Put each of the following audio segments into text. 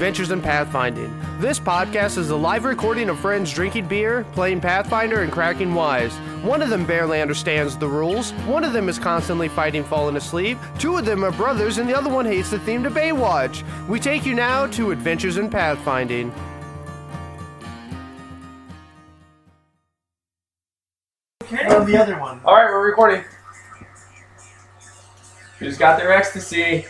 Adventures in Pathfinding. This podcast is a live recording of friends drinking beer, playing Pathfinder, and cracking wise. One of them barely understands the rules, one of them is constantly fighting falling asleep, two of them are brothers, and the other one hates the theme to Baywatch. We take you now to Adventures in Pathfinding. On the other one. Alright, we're recording. Who's got their ecstasy?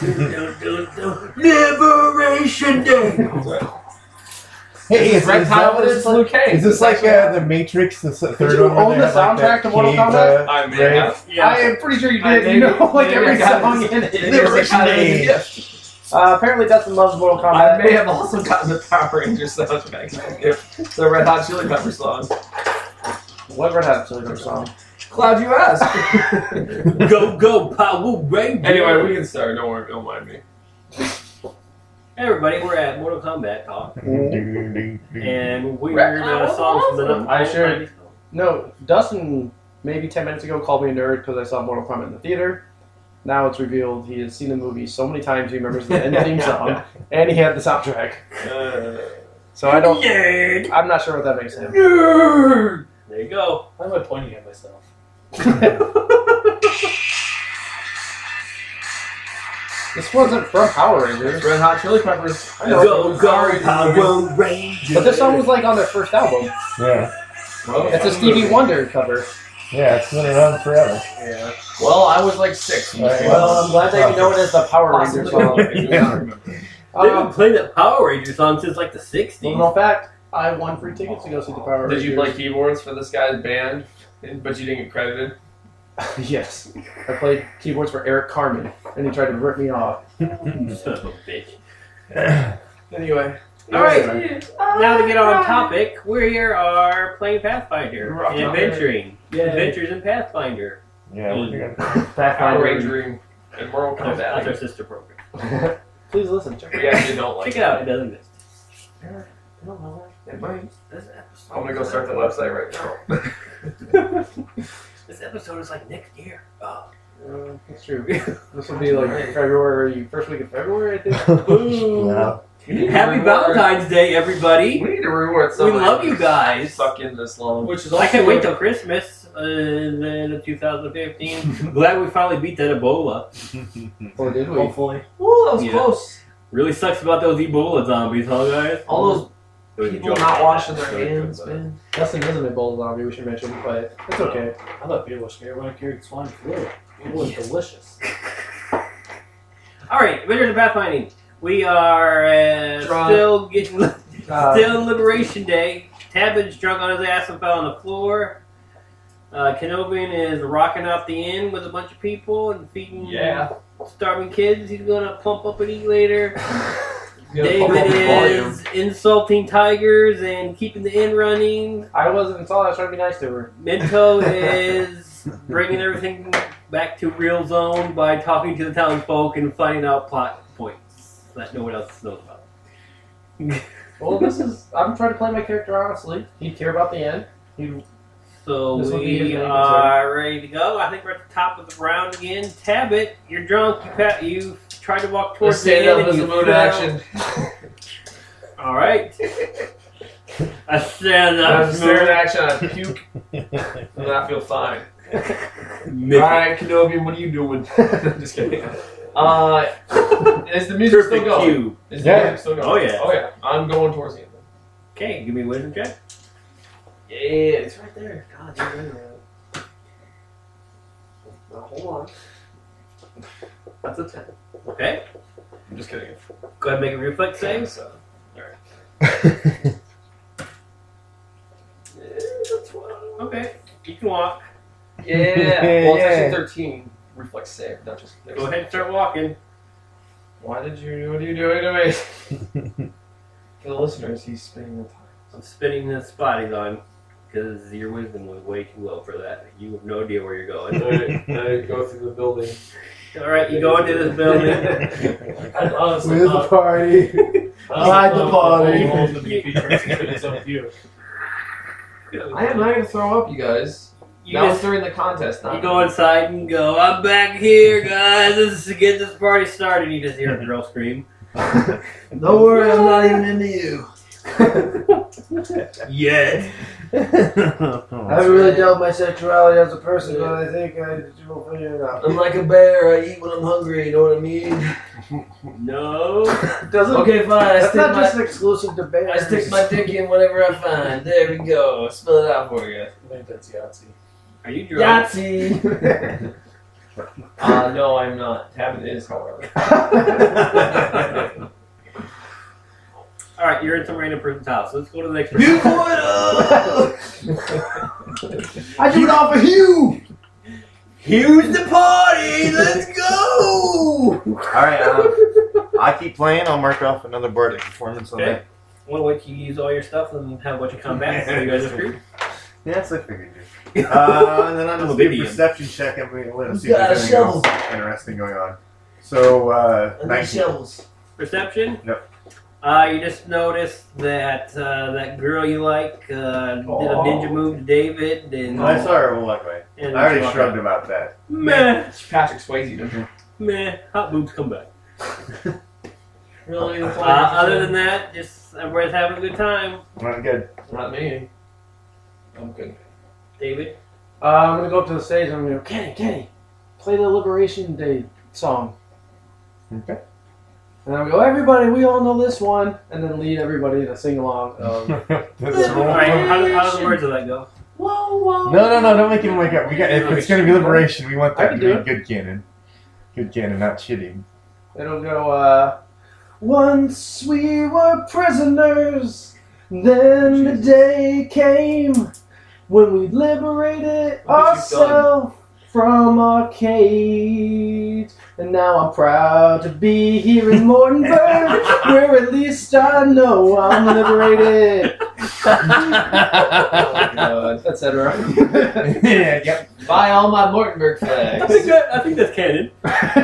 Liberation Day! Hey, Is Red Tile is Liu Kang. Is this like the Matrix, the third you one? where own they the have, like, soundtrack that to Mortal cave, Kombat? uh, I may rave? have. I am pretty sure you did. maybe- You know, like maybe every I got song this. in it. Liberation Day. Apparently Dustin loves Mortal I Kombat. may have also gotten the Power Rangers soundtrack. The Red Hot Chili Pepper song. What Red Hot Chili Pepper song? Glad you asked. Go, Power Ranger! Anyway, we can start. Don't worry, don't mind me. Hey everybody, we're at Mortal Kombat Talk, and we heard a song from the... I sure- No, Dustin maybe 10 minutes ago called me a nerd because I saw Mortal Kombat in the theater. Now it's revealed he has seen the movie so many times he remembers the end theme song, and he had the soundtrack. So I don't... Nerd! I'm not sure what that makes him. Nerd! There you go. Why am I pointing at myself? This wasn't from Power Rangers. Red Hot Chili Peppers. I know. Go, Power Ranger! But this song was like on their first album. Yeah, It's a Stevie Wonder cover. yeah, it's been around forever. Yeah. Well, I was like 6. Right. Well, I'm glad that you know it as the Power Ranger song. They've been playing that Power Ranger song since like the 60s. Well, in fact, I won free tickets to go see the Power Rangers. Did you play keyboards for this guy's band, but you didn't get credited? Yes. I played keyboards for Eric Carmen, and he tried to rip me off. Son of a bitch. Anyway. Alright, now to get on topic, we are playing Pathfinder and adventuring. Adventures in Pathfinder. Yeah, we're good. Power Pathfinder. Rangering and Mortal That's our Kombat. sister program. Please listen. Check We actually don't like Check it out, it doesn't miss. It might. I'm gonna go start the website right now. This episode is like next year. Oh. That's true. This will be like February, first week of February, I think. No. Happy Valentine's Day, everybody! We need to reward We somebody. love you guys. Stuck in this long. Which is I can't wait till Christmas in 2015. Glad we finally beat that Ebola. Or did we? Hopefully. Ooh, that was Yeah. close. Really sucks about those Ebola zombies, huh, guys? All those It was a people joke. not washing their It was a joke, hands, but- man. Dustin is an Ebola zombie, we should mention, but it's okay. I thought people were scared when I carried swine flu. It was delicious. Alright, Adventures in Pathfinding. We are Drunk. still getting still Liberation Day. Tabit's drunk on his ass and fell on the floor. Kenobian is rocking out the inn with a bunch of people and feeding starving kids. He's gonna pump up and eat later. David is insulting tigers and keeping the inn running. I wasn't insulted, I was trying to be nice to her. Minto is bringing everything back to real zone by talking to the townsfolk and finding out plot points that no one else knows about. Well, I'm trying to play my character honestly. He'd care about the end. So This will be his we main are ready to go. I think we're at the top of the round again. Tabit, you're drunk. You tried to walk towards the Stand end up and as you a mood fell. action. All right. I stand up. I'm staring action. I puke, and I feel fine. Alright, Kenobi, what are you doing? Just kidding. Is the music still Perfect going? cue. Is the Yeah. music still going? Oh, yeah. Oh yeah. I'm going towards the end. Okay, give me a wisdom check. Yeah, it's right there. God, you're in there. Now, hold on. That's a 10. Okay. I'm just kidding. Go ahead and make a reflex save. So, Okay. You can walk. yeah. Well, it's Yeah. actually 13. Reflex save, not just. Go ahead and start walking. Why did you? What are you doing to me? For the listeners, he's spinning the time. I'm spinning the spot he's on because your wisdom was way too low for that. You have no idea where you're going. I go through the building. All right, you go into this building. I honestly Where's the thought... party? Hide the party. It's up to you. I am not gonna throw up, you guys. You Now just- it's during the contest. Not You go inside and go, I'm back here, guys. Let's get this party started. You just hear a girl scream. Don't worry, I'm not even into you. Yet. I haven't really dealt with my sexuality as a person, but I think I will figure it out. I'm like a bear. I eat when I'm hungry. You know what I mean? No. Okay, fine. That's not just exclusive to bears. I stick my dick in whatever I find. There we go. Spell it out for you. I think that's Yahtzee. Are you drunk? Yahtzee. No, I'm not. Tabitha is, however. All right, you're in some random person's house. Let's go to the next person. You put up. I do it all for Hugh! Hugh's the party. Let's go. Alright, I keep playing. I'll mark off another bardic performance on Okay. that. I want to wait till you use all your stuff and have a bunch of combat so you guys are screwed. Yes, I figured you. And then I'm I'm a just do a Vivian. perception check and let's see Who's if got a there's anything else shovel? interesting going on. So, And the 19. shovels. Perception? Yep. You just noticed that that girl you like did a ninja move to David, and I saw her walk away. and I already shrugged about that. Meh, Patrick Swayze, don't you? meh. Hot boobs come back. Really? Other than that, just everybody's having a good time. Not good. Not me. I'm good. David, I'm gonna go up to the stage and I'm gonna go, Kenny, play the Liberation Day song. Okay. And I'm gonna go, everybody, we all know this one, and then lead everybody to sing along. all right. How do the words of that go? Whoa, whoa. No, don't make him wake up. We got if it's gonna be liberation, we want I that can to do be it. good canon. Good canon, not shitty. It'll go, once we were prisoners, then the day came when we liberated ourselves from our cage. And now I'm proud to be here in Mortonburg, where at least I know I'm liberated. Etc. Yeah, yep. Buy all my Mortenberg I flags. think that's canon.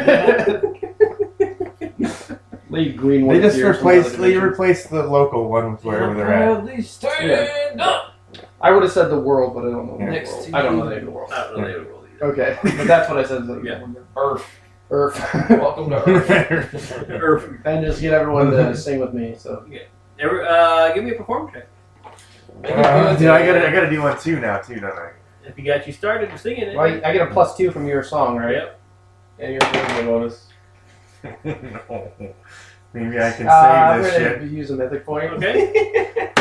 Leave green They ones just here from other dimensions. replaced the local one with wherever they're at. Proudly stand up. I would have said the world, but I don't know. Yeah. The Next world. to I don't you. know the name of the world. I don't know the rule either. Okay, but that's what I said. Yeah. Earth. Earth. Welcome to Earth. Earth. And just get everyone to sing with me. So Give me a performance check. Dude, I gotta do one too now, don't I? If you got you started singing it. well, I get a +2 from your song, right? Yep. And you're doing the bonus. No. Maybe I can I'm save this gonna use a mythic point. Okay. shit.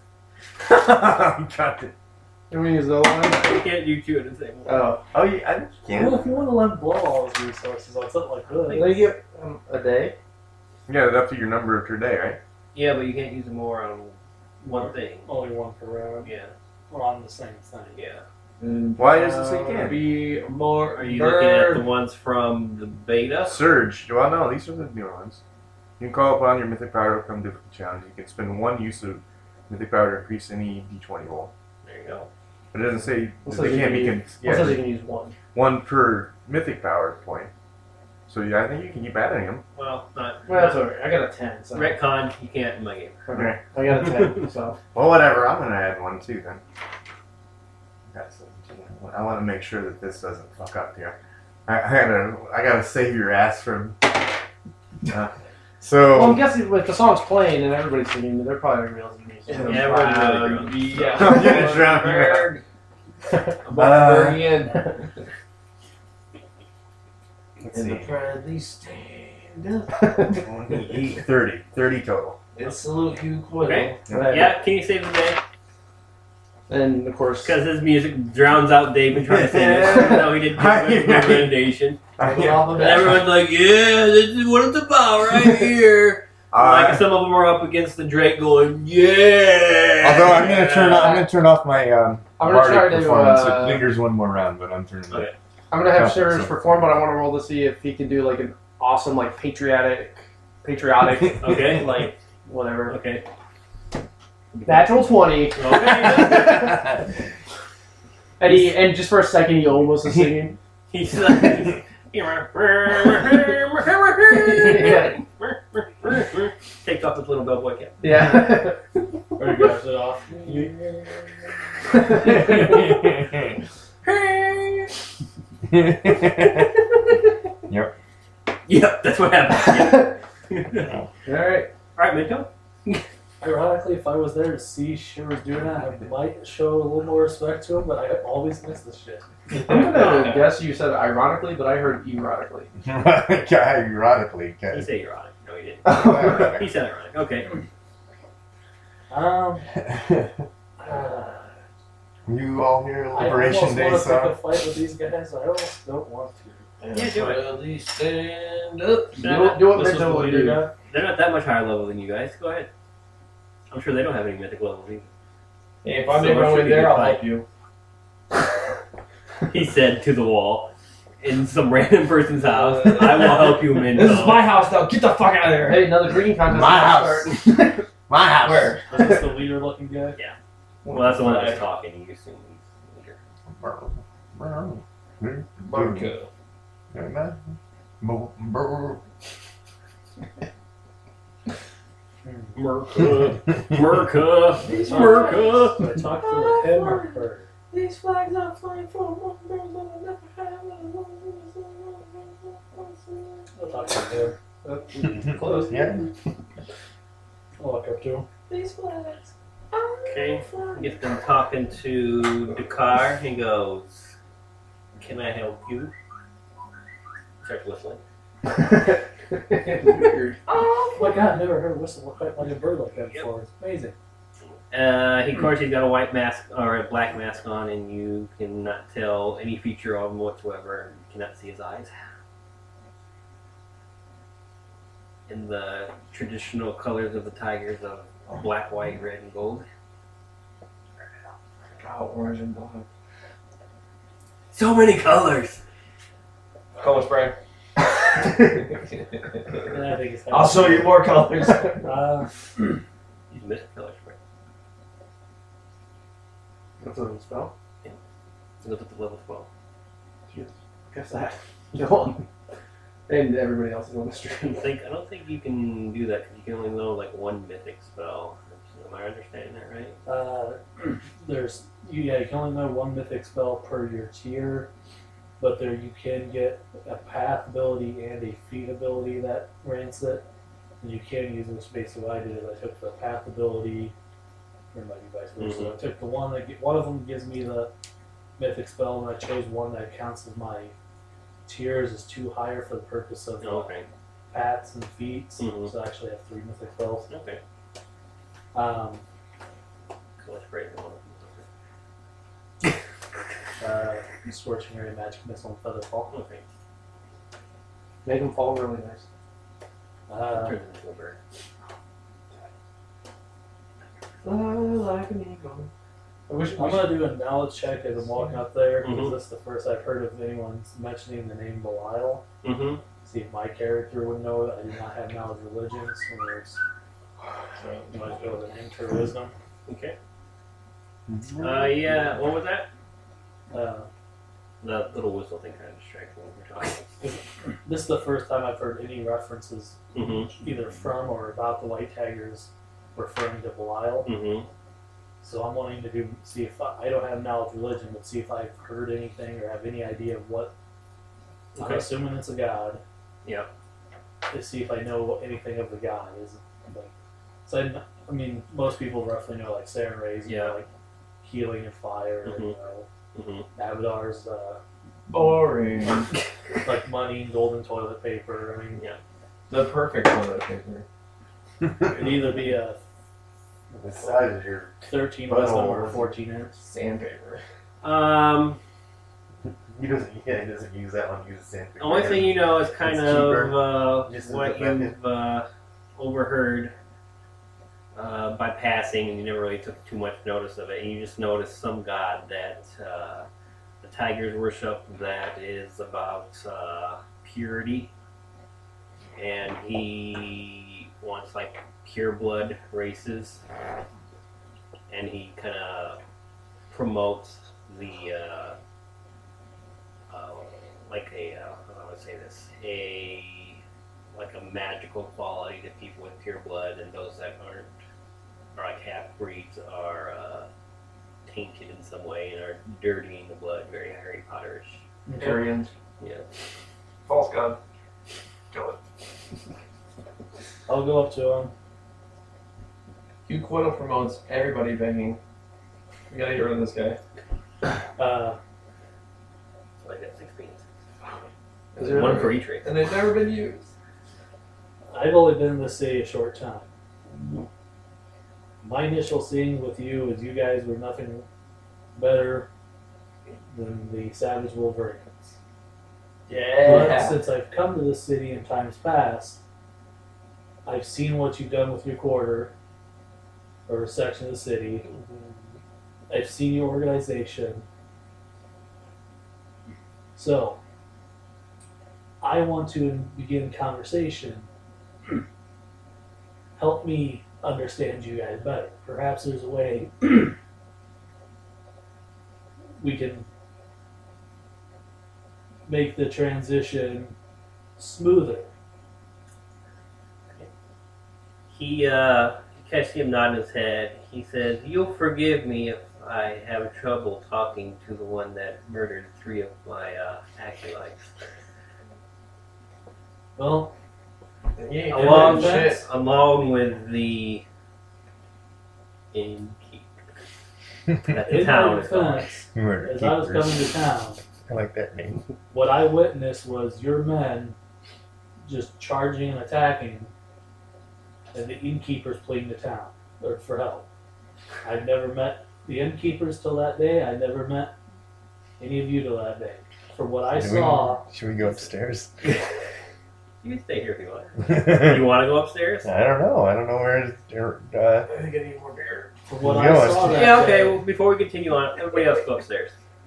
Got it. I'm gonna use the other one. You can't do two at the same time. Oh, Oh, yeah, I think you Well, can. if you want to let blow all those resources on something like they this, get a day. Yeah, it's up to your number per day, right? Yeah, but you can't use them more on one thing. only one per round, Yeah. or on the same thing. Yeah. Why does it say can? Be more. Are you looking at the ones from the beta? Surge. Well, no, these are the newer ones. You can call upon your mythic power to overcome difficult challenge. You can spend one use of mythic power to increase any d20 roll. There you go. But it doesn't say It that says they you can't can be. use- It says you Yeah, can use one. one per mythic power point. So yeah, I think you can keep adding them. Well, not. Well, that's alright. I got a 10. So Retcon, you can't in my game. okay. I got a 10. So Well, whatever. I'm gonna add one too then. That's. I want to make sure that this doesn't fuck up here. I gotta save your ass from. So. well, I'm guessing if the song's playing and everybody's singing, they're probably realizing me. So Yeah, everyone's really drunk. Yeah. I'm gonna drown you Barbarian. Let's And the see. proudly stand up. 30 total. And salute Hugh Quill. Okay. Right. Yeah, can you save the day? And of course, Because his music drowns out David trying to sing it. No, he didn't give a recommendation. And everyone's like, yeah, this is what it's about right here. Like some of them are up against the Drake going, yeah. Although I'm gonna turn off my I'm gonna bardic try to, performance. It lingers one more round, but I'm turning it. Okay. I'm gonna have Okay, Surge so- perform, but I want to roll to see if he can do like an awesome, like patriotic, Okay. like whatever. Okay. Natural 20. Okay. And just for a second, he almost is singing. He's like, takes off his little bellboy cap. Yeah. Or you guys it off. Yep. Yep, that's what happened. Yep. was there to see she was doing that, I might show a little more respect to him, but I always miss the shit. I'm gonna guess you said ironically, but I heard erotically. Ironically, He okay. said ironic. No, he didn't. Oh, He said ironic. Okay. You all hear I Liberation almost Day want to pick a song? fight with these guys. I almost don't want to. Yeah, do it. Finally stand up. do what This was the Mitchell would leader do. guy. They're not that much higher level than you guys. Go ahead. I'm sure they don't have any mythic levels either. Hey, if I'm So ever it should going be there, good I'll fight. help you. He said to the wall in some random person's house, I will help you, Minto. This is my house now. Get the fuck out of there. Hey, another drinking contest. My is house. gonna start. My house. Where? Is this the leader looking guy? Well, that's the one that was talking. You assume he's leader. Marco. Merca. Merca. Merca. So I talked to him or her. These flags are flying from one world that I'll talk to him. Close. Yeah. I'll walk up to him. These flags. Okay. Gets them talking to Dakar. He goes, "Can I help you?" Starts whistling. Weird. Oh my god, never heard a whistle quite like a bird like that before. It's amazing. Of course, he's got a white mask or a black mask on, and you cannot tell any feature of him whatsoever. You cannot see his eyes. In the traditional colors of the tigers of black, white, red, and gold. Oh, orange and black. So many colors. Color spray. And I think it's I'll show you more colors. He's missing color spray. That's what it spell. He goes up to level 12. Guess that. Go on. And everybody else is on the stream. I don't think you can do that because you can only know like one mythic spell. Am I understanding that right? You can only know one mythic spell per your tier, but there you can get a path ability and a feat ability that grants it. And you can use this. Basically, what I did is I took the path ability, or it might be vice versa. I took the one one of them gives me the mythic spell, and I chose one that counts as my tiers is too higher for the purpose of Okay. paths and feats. Mhm. So I actually have 3 mythic spells. Okay. Um, Color spray is one of them. Scorching Ray, Magic Missile, and Featherfall. Okay. Make them fall really nice. Turns into a bird. Fly like an eagle. I'm gonna do a knowledge check as I'm walking up there because Mhm. this is the first I've heard of anyone mentioning the name Belial. Mm-hmm. See if my character would know it. I do not have knowledge of religions, so you might go with an enter wisdom. Okay. Yeah. What was that? The little whistle thing kind of distracts me when we're talking. This is the first time I've heard any references Mm-hmm. either from or about the White Tigers referring to Belial. Mm-hmm. So I'm wanting to see if I don't have knowledge of religion, but see if I've heard anything or have any idea of what. I'm Okay. assuming it's a god. Yep. To see if I know anything of the god is. Like, so I mean, most people roughly know like Saren Rays, Yeah. like healing and fire, and, Mm-hmm. Abadar's Boring. like money and golden toilet paper. I mean, Yeah. The perfect toilet paper. it'd either be a The size of your 13 But wisdom no. or a 14 inch. Sandpaper. he doesn't use that one. He uses sandpaper. Only thing you know is kind It's of Just what as effective. you've overheard by passing, and you never really took too much notice of it. And you just noticed some god that the Tigers worship that is about purity, and he wants like pure blood races, and he kind of promotes the like a how do I say this, like a magical quality to people with pure blood, and those that aren't, or like half breeds, are tainted in some way and are dirtying the blood, very Harry Potterish. Arians. Yeah. False god. Kill it. I'll go up to him. Hugh Quinto promotes everybody banging. We gotta get rid of this guy. Uh, So I got 16. Is there- One for each race. And they've never been used. I've only been in this city a short time. My initial seeing with you is you guys were nothing better than the Savage Wolverines. But since I've come to this city in times past, I've seen what you've done with your quarter or section of the city. I've seen your organization. So, I want to begin conversation. Help me understand you guys better. Perhaps there's a way we can make the transition smoother. He catches him nodding his head. He says, "You'll forgive me if I have trouble talking to the one that murdered 3 of my acolytes. Well, Yeah, Along with the innkeeper at the in town. my defense, Murder as I was keepers. coming to town, I like that name. what I witnessed was your men just charging and attacking, and the innkeepers pleading to town or for help. I'd never met the innkeepers till that day. I never met any of you till that day. From what I saw, Should we go upstairs? You can stay here if you want. I You want to go upstairs? don't know. I don't know where. I think I need more beer. from what Yeah, I saw that Yeah, okay. day, Well, before we continue on, everybody else go upstairs.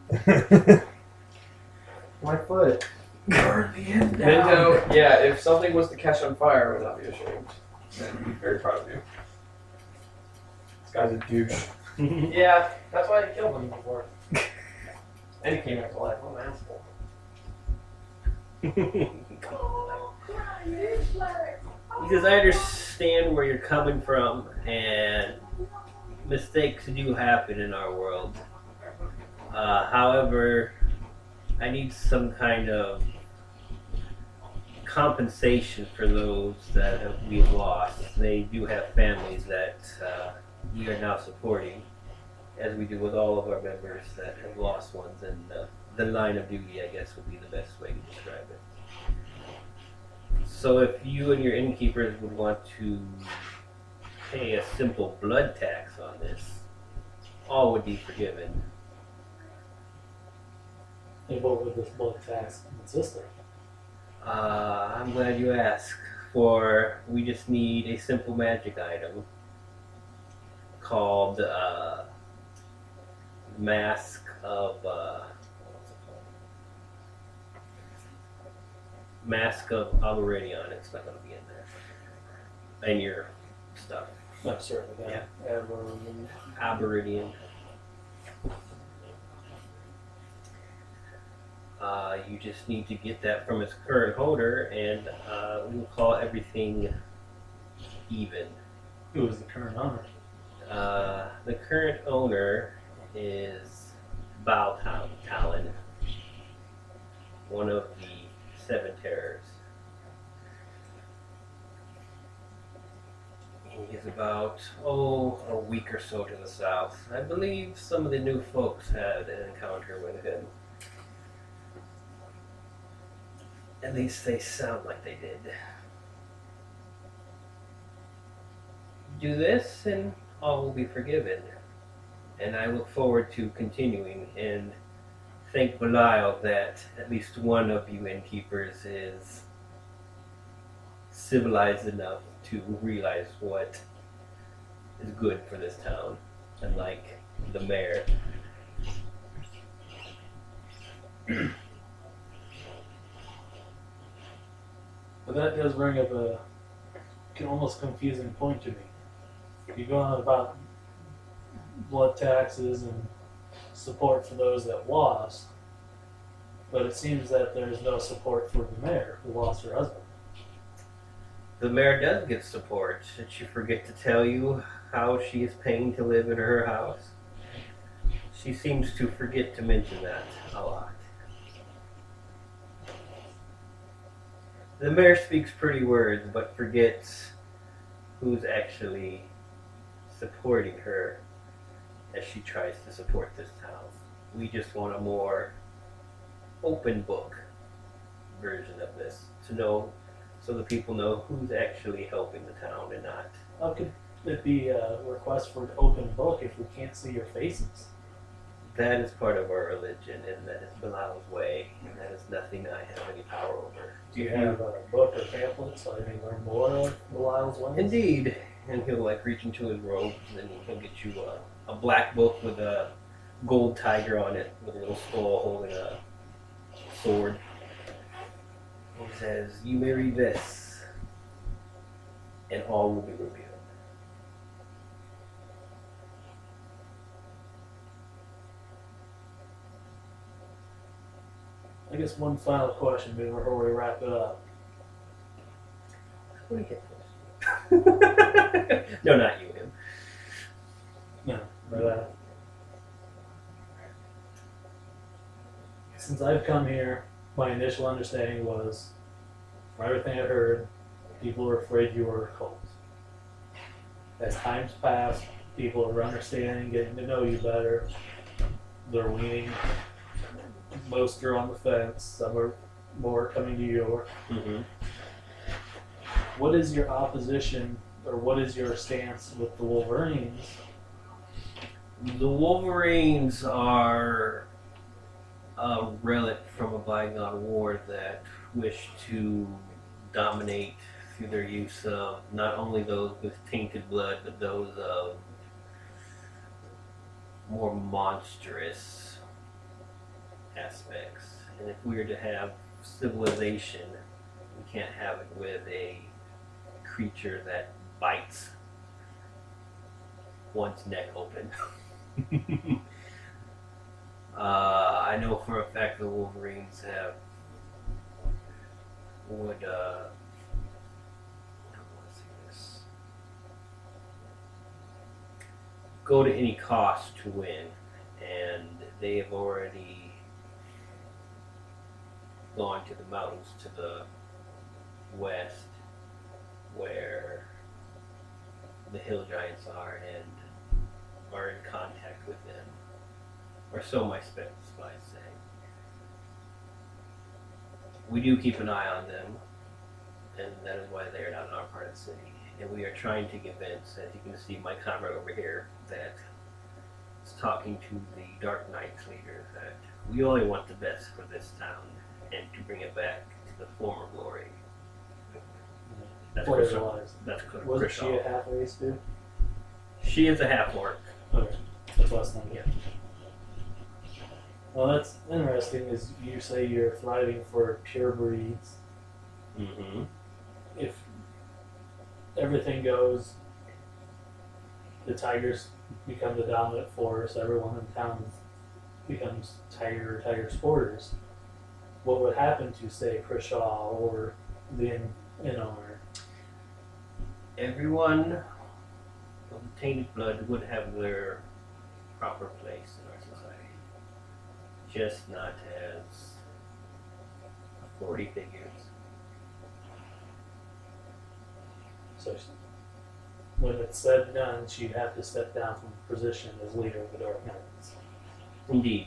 My foot. Burn the end Minto, yeah, if something was to catch on fire, I would not be ashamed. I'd be very proud of you. This guy's a douche. Yeah, that's why I killed him before. And he came back to life. What an asshole. He says, "I understand where you're coming from, and mistakes do happen in our world. However, I need some kind of compensation for those that we've lost. They do have families that we are now supporting, as we do with all of our members that have lost ones, and the line of duty, I guess, would be the best way to describe it. So if you and your innkeepers would want to pay a simple blood tax on this, all would be forgiven." and what would this blood tax consist of? I'm glad you asked. For we just need a simple magic item called Mask of Aberidion. It's not going to be in there. And your stuff. I'm certainly that. Aberidion. You just need to get that from its current holder, and we will call everything even. Who is the current owner? The current owner is Bao Talon, one of the 7 terrors. He is about, a week or so to the south. I believe some of the new folks had an encounter with him. At least they sound like they did. Do this and all will be forgiven. And I look forward to continuing, and thank Belial that at least one of you innkeepers is civilized enough to realize what is good for this town, unlike the mayor. But that does bring up a almost confusing point to me. You go on about blood taxes and support for those that lost, but it seems that there's no support for the mayor who lost her husband. The mayor does get support. Did she forget to tell you how she is paying to live in her house? She seems to forget to mention that a lot. The mayor speaks pretty words, but forgets who's actually supporting her as she tries to support this town. We just want a more open book version of this to know, so the people know who's actually helping the town and not. How could it be a request for an open book if we can't see your faces? That is part of our religion, and that is Belial's way, and that is nothing I have any power over. Do you have a book or pamphlet so I can learn more of Belial's ways? Indeed. And he'll like reach into his robe, and then he'll get you a black book with a gold tiger on it, with a little skull holding a sword. He says, "You may read this, and all will be revealed." I guess one final question before we wrap it up. What do you get for No, not you, him. No, but since I've come here, my initial understanding was, from everything I heard, people were afraid you were a cult. As times pass, people are understanding, getting to know you better. They're weaning. Most are on the fence. Some are more coming to you. Mm-hmm. What is your opposition, or what is your stance with the Wolverines? The Wolverines are a relic from a bygone war that wish to dominate through their use of not only those with tainted blood, but those of more monstrous aspects. And if we were to have civilization, we can't have it with a creature that bites one's neck open. I know for a fact the Wolverines would I don't want to say this, go to any cost to win, and they have already gone to the mountains to the west where the hill giants are, and are in contact with them, or so my spies say. We do keep an eye on them, and that is why they are not in our part of the city. And we are trying to convince, as you can see my comrade over here, that is talking to the Dark Knights leader, that we only want the best for this town, and to bring it back to the former glory. That's Chris. Wasn't she a half race too? She is a half orc. Okay, that's last time. Yeah. Well, that's interesting. Is you say you're thriving for pure breeds. Mm-hmm. If everything goes, the tigers become the dominant force. Everyone in town becomes tiger sporters. What would happen to, say, Krishaw or the inn owner? Everyone of the tainted blood would have their proper place in our society, just not as authority figures. So when it's said and done, she'd have to step down from the position as leader of the Dark Knights. Indeed.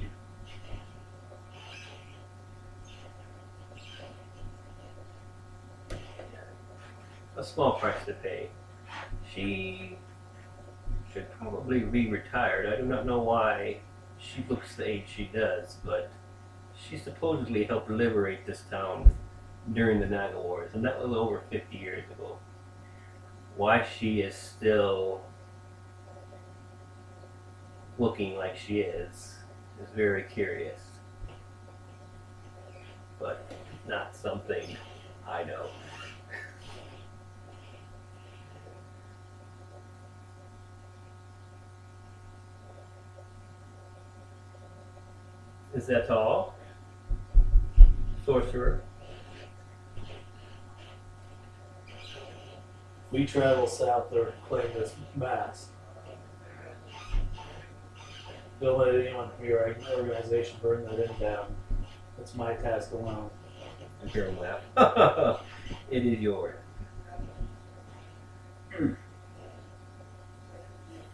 A small price to pay. She should probably be retired. I do not know why she looks the age she does, but she supposedly helped liberate this town during the Naga Wars, and that was over 50 years ago. Why she is still looking like she is very curious, but not something I know. Is that all? Sorcerer? We travel south to claim this mass. Don't let anyone from your organization burn that inn down. That's my task alone. Imperial laugh. It is yours.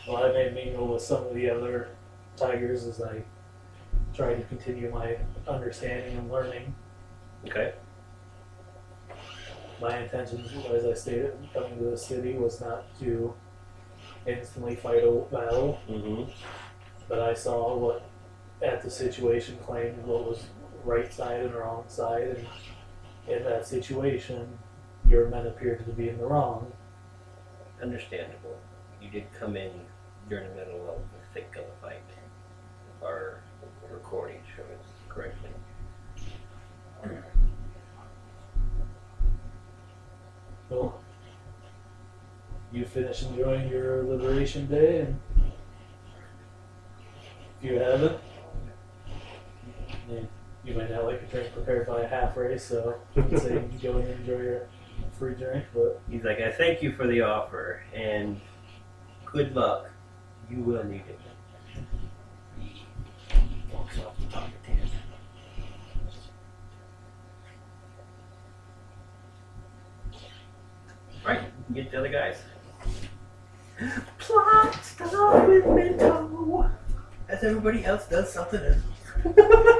Well, I may mingle with some of the other tigers as I try to continue my understanding and learning. Okay. My intention, as I stated, coming to the city was not to instantly fight a battle, Mm-hmm. but I saw what, at the situation, claimed what was right side and wrong side, and in that situation, your men appeared to be in the wrong. Understandable. You did come in during the middle of the thick of the fight. If our recording shows correctly. Well, you finish enjoying your Liberation Day, and if you haven't, you might not like a drink prepared by a half race, so I'd say you can go and enjoy your free drink, but He's like, I thank you for the offer, and good luck. You will need it. He walks off the top of the tent. Right, get the other guys. Plot stuff with Minto. As everybody else does something else.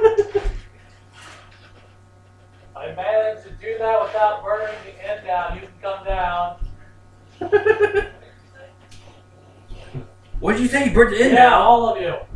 I managed to do that without burning the end down. You can come down. What did you say? You burnt the end Yeah, down? all of you.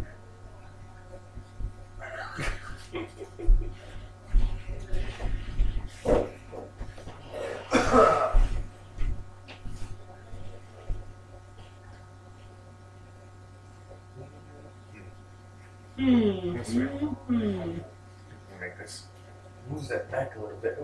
Make this. Move that back a little bit.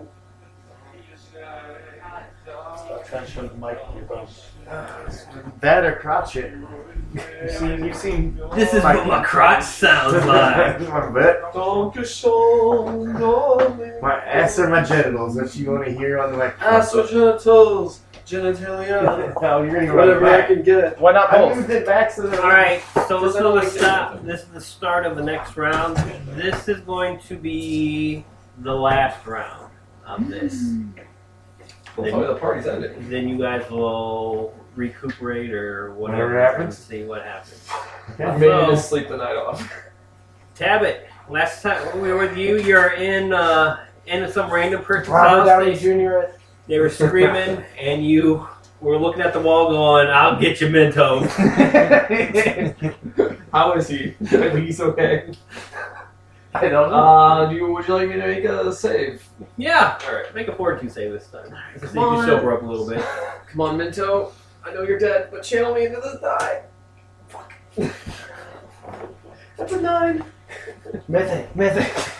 Stop trying to show the mic on your bum. That or crotch it. You've seen. This is what my crotch sounds like. My butt. My ass or my genitals. What you want to hear on the microphone? Ass or genitals. Genitalia. No, you're gonna go Whatever I back. can get. Why not I both? moved it back so that. Alright, so this is I don't the like stop. This is the start of the next round. This is going to be the last round of this. Well, tell me the party's ended. Then you guys will recuperate or whatever Whatever happens. and see what happens. I may need to sleep the night off. Tabbit, last time when we were with you, you're in some random person's Robert house. Downey They, Jr. they were screaming, and you were looking at the wall, going, "I'll get you, Mentos." How is he? I think he's okay. I don't know. Would you like me to make a save? Yeah. All right, make a fortitude save this time. So you on. can sober up a little bit. Come on, Minto. I know you're dead, but channel me into this die. Fuck. That's a 9. Mythic.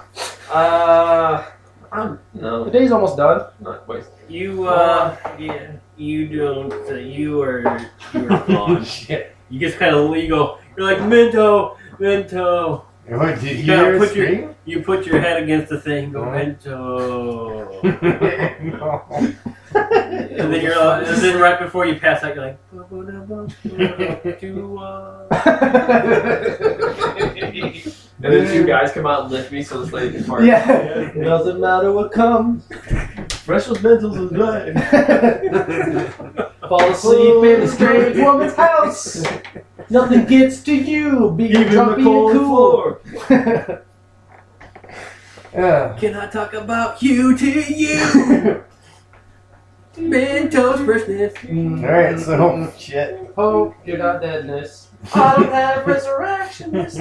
No, The day's almost done. not quite. You you don't. You're gone. Shit. You just kind of legal. You're like Minto. What, did you gotta hear a put your- scream? You put your head against the thing. Go Uh-huh. Minto. No. And then and then right before you pass out, you're like. And then 2 guys come out and lift me so this lady can fart. Yeah. Doesn't matter what comes. Precious Mentos is right. Fall asleep in a strange woman's house. Nothing gets to you. Being Even drunk, the being cold cool. floor. Yeah. Can I talk about you to you? Mentos freshness. Alright, so shit. Hope you're not deadness. I don't have resurrection this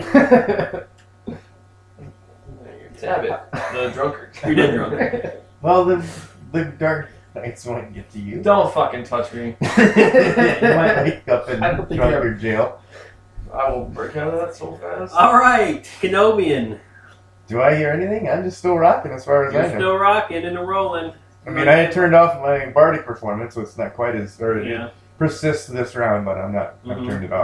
Tabbit, the drunkard. You're dead drunk. Well, the dark nights won't get to you. Don't fucking touch me. You might wake up in I don't think drunkard jail. I will break out of that so fast. All right, Kenobian. Do I hear anything? I'm just still rocking as far as You're I know. still rocking and rolling. I mean, I turned off my bardic performance, so it's not quite as, or it Yeah. persists this round, but I'm not. I've turned it off.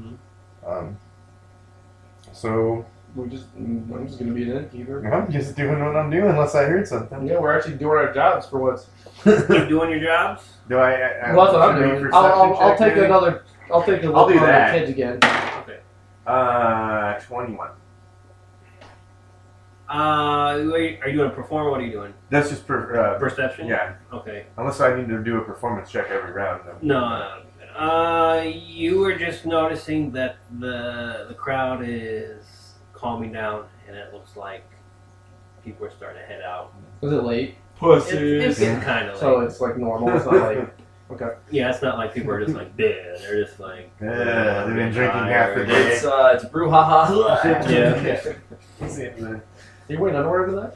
So I'm just gonna be an innkeeper. I'm just doing what I'm doing, unless I heard something. Yeah, we're actually doing our jobs for once. Keep doing your jobs. Do I Well, that's what I'm should I doing. perception I'll check take maybe? another. I'll take a look I'll do on that. the kids again. 21. Are you going to perform? What are you doing? That's just Perception. yeah. Okay. Unless I need to do a performance check every round. Then. No, You were just noticing that the crowd is calming down, and it looks like people are starting to head out. Was it late? It's getting kind of late. So it's like normal. It's not like okay. Yeah, it's not like people are just like dead. They're just like Yeah, they've been drinking half the day. It's brouhaha. Yeah. You wearing underwear for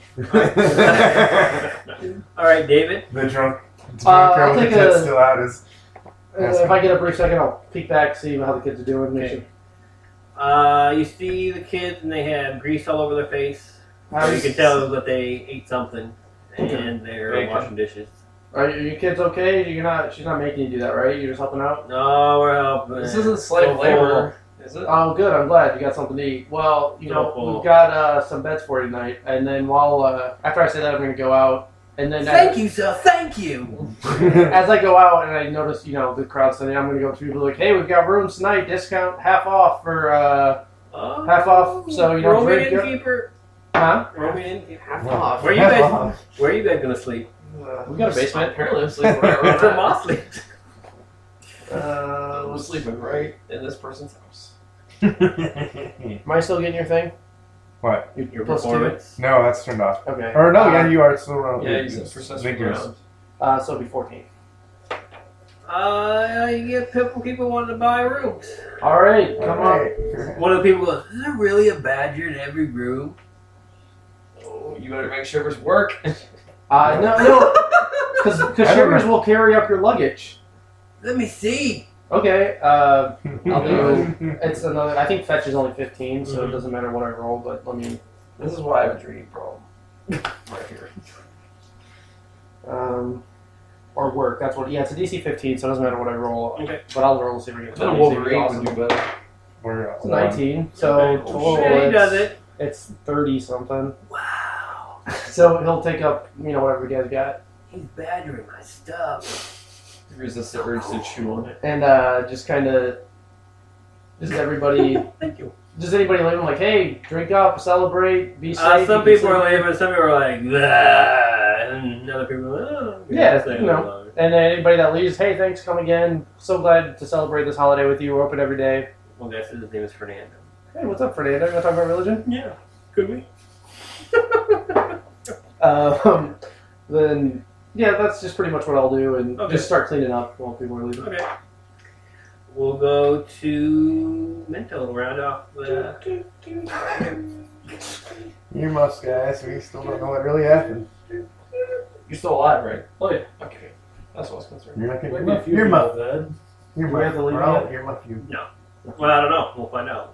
that? All right, David. The drunk I'll girl with take the tits a- still out is. If I get a brief second, I'll peek back, see how the kids are doing. Make Okay. sure. You see the kids, and they have grease all over their face. How's- You can tell that they ate something, and they're Bacon. washing dishes. Are you kids okay? She's not making you do that, right? You're just helping out? No, we're helping. This isn't slave labor, is it? Oh, good. I'm glad you got something to eat. Well, So we've got some bets for you tonight, and then after I say that, I'm going to go out, and then Thank you, sir. Thank you. as I go out and I notice, the crowd standing, I'm going to go up to people like, hey, we've got rooms tonight, discount half off for half off. So Roman drink up. innkeeper. Huh? Roman innkeeper. Half off. Where are you guys gonna sleep? We got a basement. Apparently, I'm sleeping right That's where around Moss sleeps. I'm sleeping right in this person's house. Am I still getting your thing? What? Your Plus two? performance. No, that's turned off. Okay. Or no, yeah, you are still around. Yeah, he's for successful Vigorous. round. So it'll be 14. You get people wanting to buy rooms. All right, come on. One of the people goes, "Is there really a badger in every room?" Oh, you better make sure there's work. No, because don't sugars know. will carry up your luggage. Let me see. Okay, I'll do it's another. I think fetch is only 15, so it Mhm. doesn't matter what I roll. But let me. This is why I have a drinking problem. Right here. Or work. That's what. Yeah, it's a DC 15, so it doesn't matter what I roll. Okay. But I'll roll and see if we get. Then a 20, Wolverine awesome. would do better. We're It's a 19, so Okay. total Yeah, he does it. it's 30 something. Wow. So he'll take up whatever you guys got, He's badgering my stuff. Here's the urge to chew on it. and just kind of just everybody. Thank you. Does anybody leave them like, hey, drink up, celebrate, be safe? Some you can people are celebrate. leaving, some people are like, "Bah," and other people are like, oh. Yeah, stay you know. alone. And then anybody that leaves, hey, thanks, come again. So glad to celebrate this holiday with you. We're open every day. Well, guys, his name is Fernando. Hey, what's up, Fernando? You want to talk about religion? Yeah. Could we? Then, yeah, that's just pretty much what I'll do, and Okay. just start cleaning up while people are leaving. Okay. We'll go to Mento, round off the... Earmuffs, guys. We still don't know what really happened. You're still alive, right? Oh yeah. Okay. That's what I was concerned. You're not Maybe a gonna few earmuff. people dead. Do we have to leave Earmuff. yet? Earmuff you. Well, I don't know. We'll find out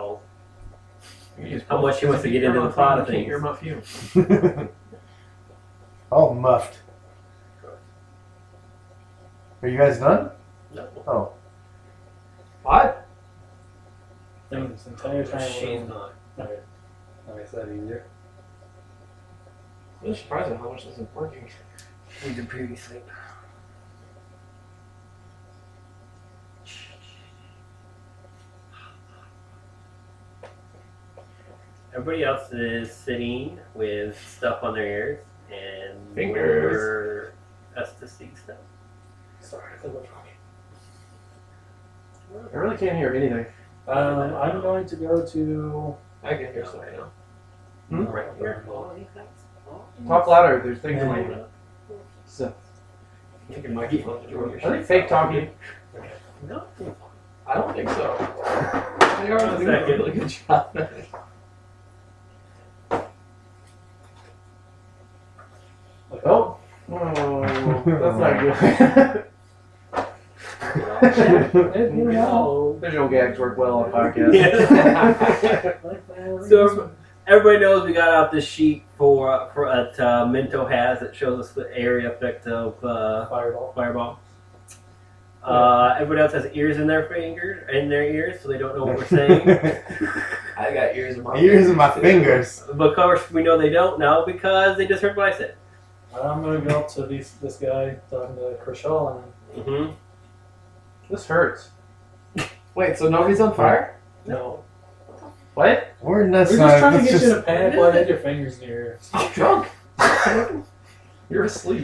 how much he wants to get into the plot of things. Earmuff you. All muffed. Are you guys done? No. Oh. What? I think this entire time. She's not. Okay. That makes that easier. I'm really surprised at how much this is working. We did previously. Everybody else is sitting with stuff on their ears and Fingers. for us to see stuff. Sorry, I thought I really can't hear anything. I'm going to go to. I can hear stuff now. Right here. Talk louder. There's things in my ear. So, I think your microphone's doing your I think shit. fake talking. No. I don't think so. They are doing a really good job. Oh. That's not good. Visual gags work well on podcasts. So everybody knows we got out this sheet for Minto has that shows us the area effect of fireball. Everybody else has ears in their ears, so they don't know what we're saying. I got ears in my Ears in my fingers. But of course, we know they don't now because they just heard what I said. I'm going to go up to this guy talking to Kershaw and Mm-hmm. This hurts. Wait, so nobody's on fire? no. What? We're We're not. just trying to It's get you just- to panic while you had your fingers in your ear. I'm drunk. You're asleep.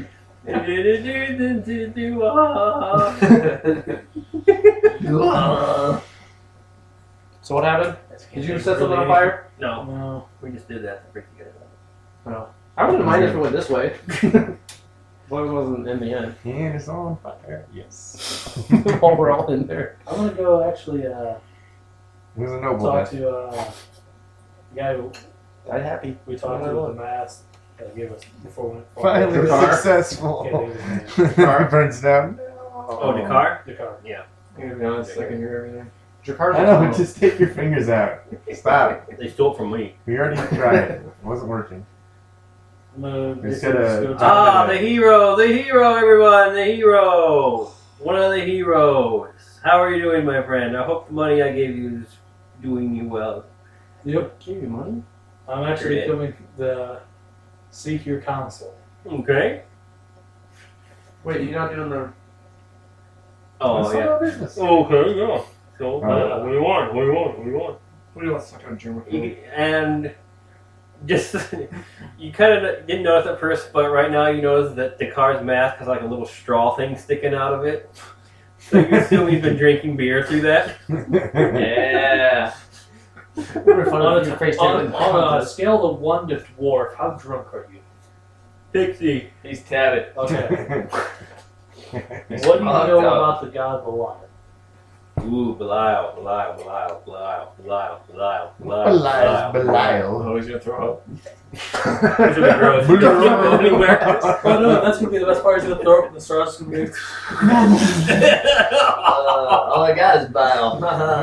So what happened? Did you set something on fire? No, No. we just did that to freak you guys out. No. I wouldn't mind if it went this way. As long as it wasn't in the end. Yeah, it's on fire. Yes. While we're all in there. I'm gonna go actually Who's a noble talk death? to the guy who I'm happy. we talked to with the mask that gave us before we went Finally The car. successful. Can't think of his name. Car burns down. Oh, the car? The car. Yeah. I'm gonna be honest, I can hear everything. Jakarta. I know, just take your fingers out. Stop. They stole it from me. We already tried it. It wasn't working. I'm gonna We basically said, just go Ah, talk the hero, everyone, the hero. One of the heroes. How are you doing, my friend? I hope the money I gave you is doing you well. Yep. Give you money? I'm actually Sure did. coming to seek your counsel. Okay. Wait, you're not doing the... Oh, That's yeah. not our business. Okay, yeah. So, Oh. what do you want? What do you want? What do you want? What do you want to talk about German food? And just, you kind of didn't notice at first, but right now you notice that the car's mask has like a little straw thing sticking out of it. So you assume he's been drinking beer through that. Yeah. It would be funny On if you faced on him. a scale of 1 to dwarf, how drunk are you? Pixie. He's Tabit. Okay. What do you know about the god Belial? Ooh, Belial, Belial, Belial, Belial, Belial, Belial, Belial, Belial. Oh, he's gonna throw up. This would be gross. You don't go anywhere. Oh no, that's gonna be the best part. He's gonna throw up in the straws. Gonna be All I got is bile.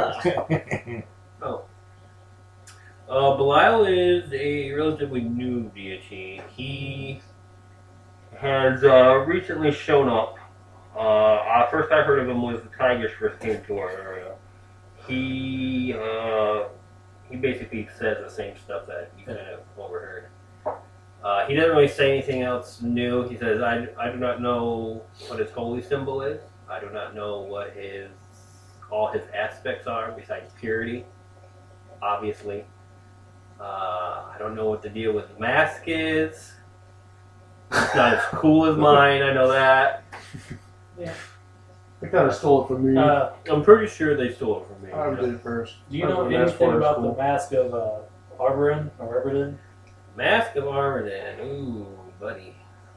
Belial is a relatively new deity. He has recently shown up. First I heard of him was the Tigers first came to our area. He basically says the same stuff that you kind of overheard. He doesn't really say anything else new. He says, I do not know what his holy symbol is. I do not know what all his aspects are besides purity, obviously. I don't know what the deal with the mask is. It's not as cool as mine, I know that. They kind of stole it from me. I'm pretty sure they stole it from me. I did it first. do you know anything about the mask of Arborin or Everton? Mask of Armadan. Ooh, buddy.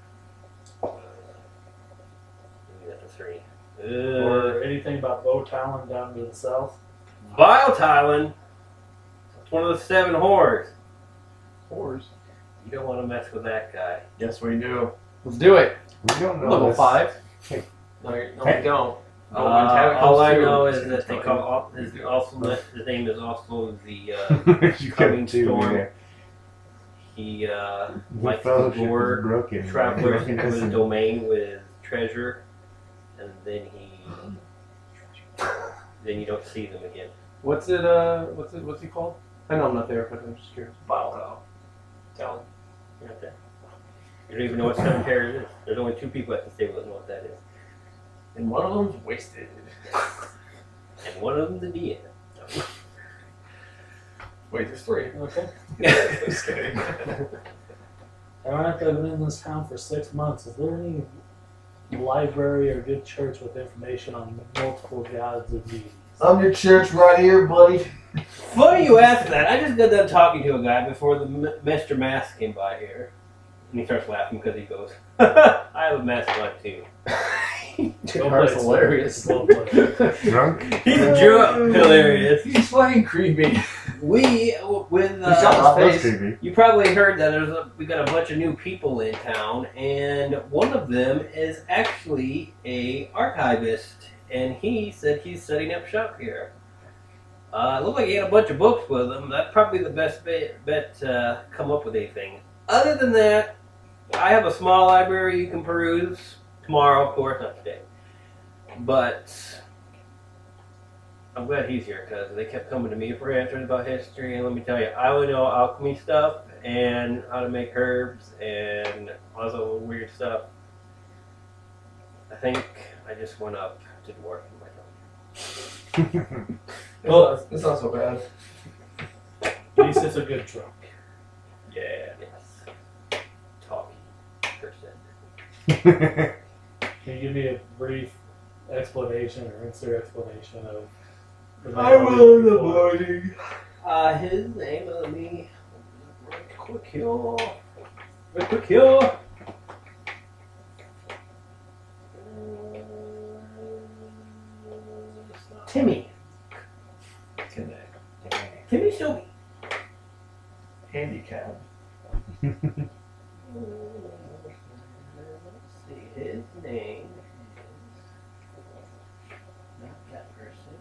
Give me that to 3. Or anything about Bow Talon down to the south? Vile Tylan. It's one of the 7 whores. Whores. You don't want to mess with that guy. Yes, we do. Let's do it. We don't know Level this. 5. No, we don't. All I know is that they call his name is also the You Coming kept two Storm. there. He The likes to fellowship is lure broken. travelers into his Broken. domain with treasure, and then you don't see them again. What's he called? I know I'm not there, but I'm just curious. Bile Talon. You're not there. You don't even know what 7 pairs is. There's only 2 people at the table that know what that is. And one of them's wasted. And one of them's the DM. Wait, there's 3. Okay. Just kidding. Ironically, I've been in this town for 6 months. Is there any library or good church with information on multiple gods and deities? I'm your church right here, buddy. Funny you ask that. I just got done talking to a guy before the Mr. Mask came by here. And he starts laughing because he goes, I have a mask on too. That's hilarious. Well played. Drunk? He's drunk. Hilarious. He's fucking creepy. We, with, shot his That's face. creepy. you probably heard that we got a bunch of new people in town, and one of them is actually a archivist, and he said he's setting up shop here. It looked like he had a bunch of books with him. That's probably the best bet to come up with anything. Other than that, I have a small library you can peruse tomorrow, of course, not today. But I'm glad he's here because they kept coming to me for answers about history. And let me tell you, I only know alchemy stuff and how to make herbs and also weird stuff. I think I just went up to dwarf in my tongue. Well, it's not so bad. At least it's a good drunk. Yeah, yes. Talky person. Can you give me a brief explanation or insert explanation of the I will in the morning. His name, let me quick here. Right quick here. Timmy. Timmy Shelby. Handicap. Let's see, his name is not that person.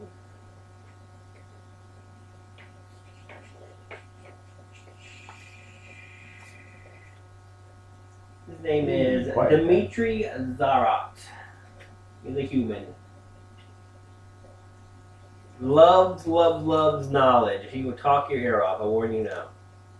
His name is Dmitry Zarat. He's a human. Loves knowledge. He will talk your ear off, I warn you now.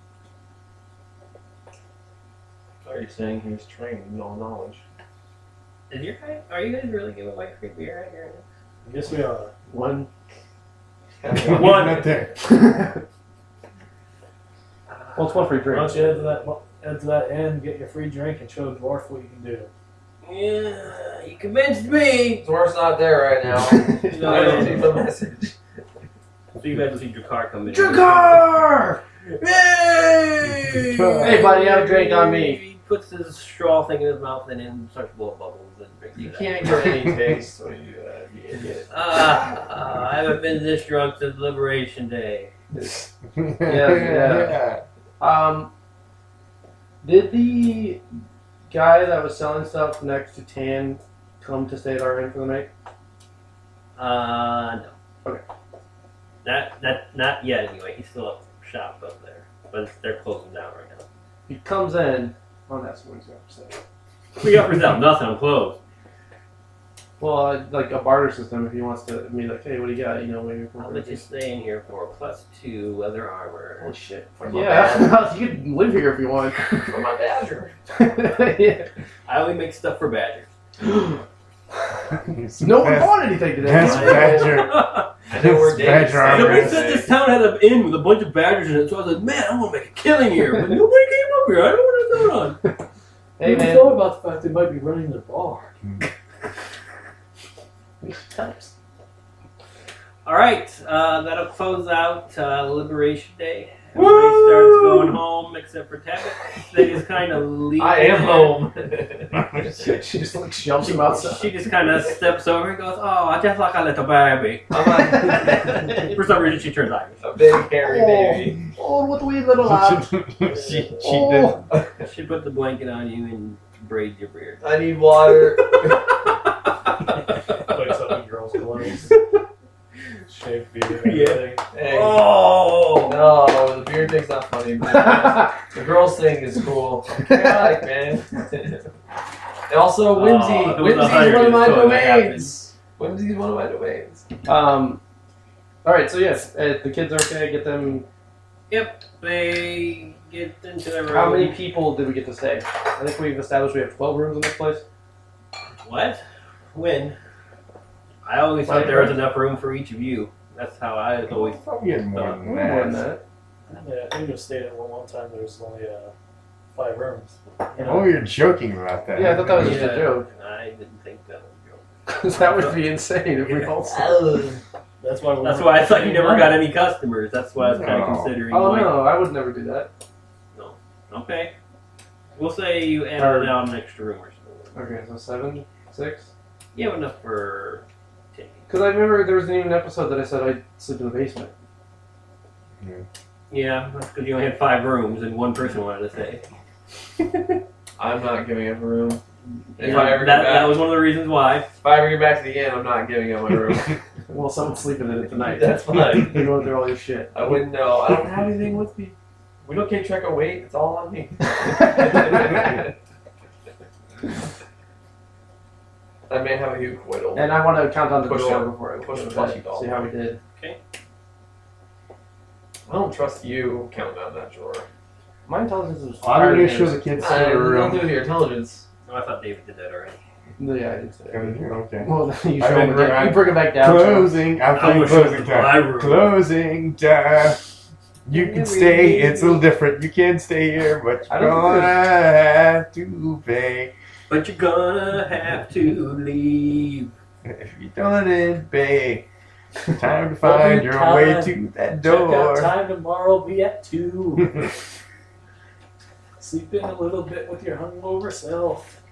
Are you saying he's trained in all knowledge? Are you guys really giving away free beer right here? Yes, we are. One. One. Not there. Well, it's one free Why drink. don't you head to that end, get your free drink, and show Dwarf what you can do. Yeah, you convinced me. Dwarf's not there right now. No, I don't see the message. So you guys will see Drakkar come in. Drakkar! Hey! Hey, buddy, have a drink on me. He puts his straw thing in his mouth and then starts blowing bubbles and drinks You it can't get any taste when you do that, you idiot. I haven't been this drunk since Liberation Day. Yeah. Did the guy that was selling stuff next to Tan come to stay at our inn for the night? No. Okay. Not yet anyway. He's still up shop up there. But they're closing down right now. He comes in. Oh, that's what he's got to say. We got for sale. Nothing. I'm closed. Well, like a barter system. If he wants to be like, hey, what do you got? You know, maybe. I'll let you stay in here for +2 leather armor. Holy shit! For my Yeah, you can live here if you want. For my badger. Yeah. I only make stuff for badgers. No one bought anything today. That's badger. I know we're Badger dating. armor. Somebody said this town had an inn with a bunch of badgers in it, so I was like, man, I'm gonna make a killing here. But nobody came up here. I don't know what I'm doing on. Hey You man. thought about the fact they might be running their bar. All right, that'll close out Liberation Day. Everybody starts going home except for Tabit. They just kind of leave. I am home. She just like shoves him outside. She just kind of steps over and goes, "Oh, just like a little baby." I'm a, For some reason, she turns Irish. a big hairy baby. Oh, what a wee little lad. she Oh. She put the blanket on you and braids your beard. I need water. Like some girls' clothes. Shaved beard. and Yeah. everything. Hey. Oh! No, the beard thing's not funny. The girls thing is cool. Chaotic, man. And also, Whimsy. Oh, if it was Whimsy's 100, one of my it's totally domains. Whimsy's one of my domains. All right, so yes, the kids are okay. Get them. Yep, they get into their room. How many people did we get to stay? I think we've established we have 12 rooms in this place. What? When? I always thought there was enough room for each of you. That's how I always. I'm getting more More than than that. that. Yeah, I think we stayed at one time. There was only 5 rooms. Oh, you're joking about that. Yeah, I thought that was just a joke. I didn't think that was a joke. Because that would be insane if we all stayed. That's why. That's why I thought you never got any customers. That's why I was kind of No. considering. Oh like, no, I would never do that. Okay. We'll say you added out an extra room or something. Okay, so 7, 6. You have enough for Timmy. Because I remember there was even an episode that I said I'd sleep in the basement. Yeah, that's because you only had 5 rooms and one person wanted to stay. I'm not giving up a room. If Yeah, I ever that, get back, that was one of the reasons why. if I ever get back to the inn, I'm not giving up my room. Well, someone's sleeping in it tonight. That's fine. You're going through all your shit. I wouldn't know. I don't have anything with me. We don't keep track of weight. It's all on me. I may have a huge whittle. And I want to count on the Push door it. before I Push go the to plushy bed. doll. See how we did. I don't trust you counting on that drawer. My intelligence is I don't higher show than the kids I to the don't do room. with your intelligence. Oh, I thought David did that already. his. Yeah, I didn't say that. Okay. Well, then you I show him remember again. I- You bring him back down. Closing. I'm I playing wish it was closing my time. room. Closing time. You can stay. It's a little different. You can stay here, but I you're don't gonna have to pay. but you're gonna have to leave. If you don't obey, time to find your way to that Check out door. time tomorrow. Be at 2. Sleep in a little bit with your hungover self.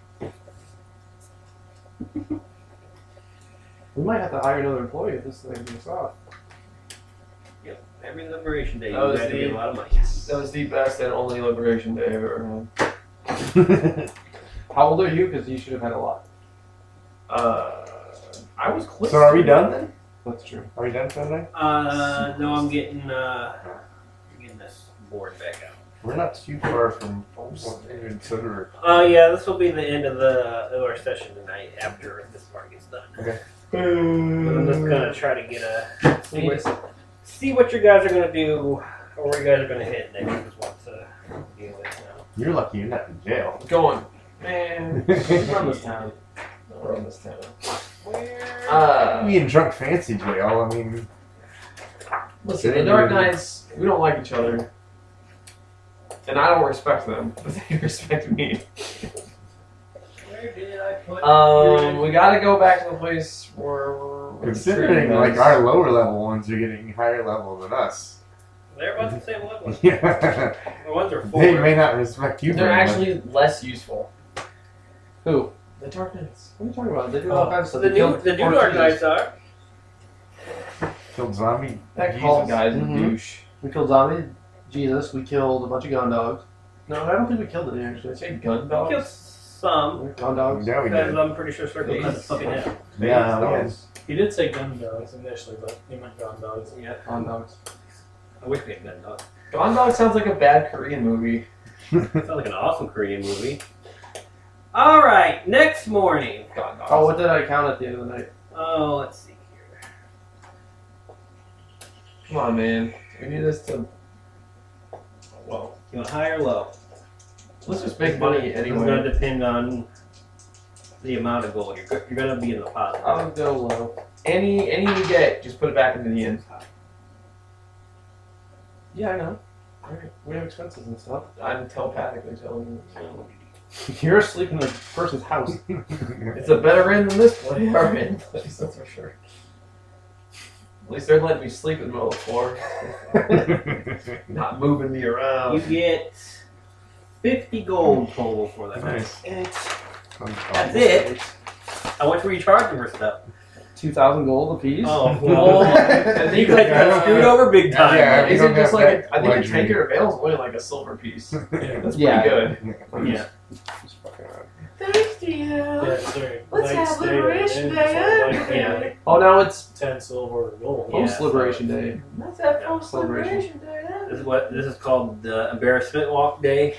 We might have to hire another employee if this thing gets off. Yep. Every liberation day, you That was guys the- get a lot of money. That was the best and only Liberation Day I've ever had. How old are you? Because you should have had a lot. I was close. So are we to- done then? That's true. Are we done Sunday? No, I'm getting this board back out. We're not too far from even Sutter. Yeah, this will be the end of our session tonight after this part gets done. Okay. But I'm just gonna try to get see what you guys are gonna do, or where you guys are gonna hit next. Is what to deal with now. You're lucky you're not in jail. Going. Man. Run this town. We're on this town. Where? Me and drunk fancy jail. I mean, Listen, the Dark Knights, we don't like each other. And I don't respect them, but they respect me. Where did I put? We gotta go back to the place where we're considering like our lower level ones are getting higher level than us. They're about the same level. Yeah. The ones are 4. They may not respect you. they're very much. actually less useful. Who? The Dark Knights. What are you talking about? They do all kinds of So stuff. the new Dark Knights are. Killed zombie. That Jesus. cult guy's a Mhm. douche. We killed zombie Jesus. We killed a bunch of gun dogs. No, I don't think we killed any Did I actually. say gun Kill dogs? some. Gun dogs. Yeah, we Because did. I'm pretty sure Circle has a fucking head. Yeah, we did. He did say gun dogs initially, but he meant gun dogs. Yeah. Gun dogs. I wish we had gun dogs. Gun dog sounds like a bad Korean movie. Sounds like an awesome Korean movie. All right, next morning. Gun dogs. Oh, what did I count at the end of the night? Oh, let's see here. Come on, man. We need this to. Well, You want high or low? let's just make money It's going to anyway. depend on the amount of gold. You're going to be in the positive. I'll go low. Any you get, just put it back into the inn. Yeah, I know. Alright, we have expenses and stuff. I'm telepathically telling you. You're asleep in the person's house. It's a better inn than this place. Our inn place, that's for sure. At least they're letting me sleep in the middle of the floor. Not moving me You around. get 50 gold total for that. Nice. That's it. How much were you charging for stuff? 2,000 gold apiece. Oh, well, you guys got screwed over big time. Yeah, we Is it don't just have like that I think a luxury. tanker of ale is only like a silver piece. That's Yeah. pretty good. Yeah. Just fucking around. Thanks, Dio. Yeah, sorry. Let's Night have stay Liberation at the Day, inn, so yeah. like Oh, now it's 10 silver or gold. Yeah. post Liberation Day. Let's have Yeah. post Liberation Day. This is called the embarrassment walk day.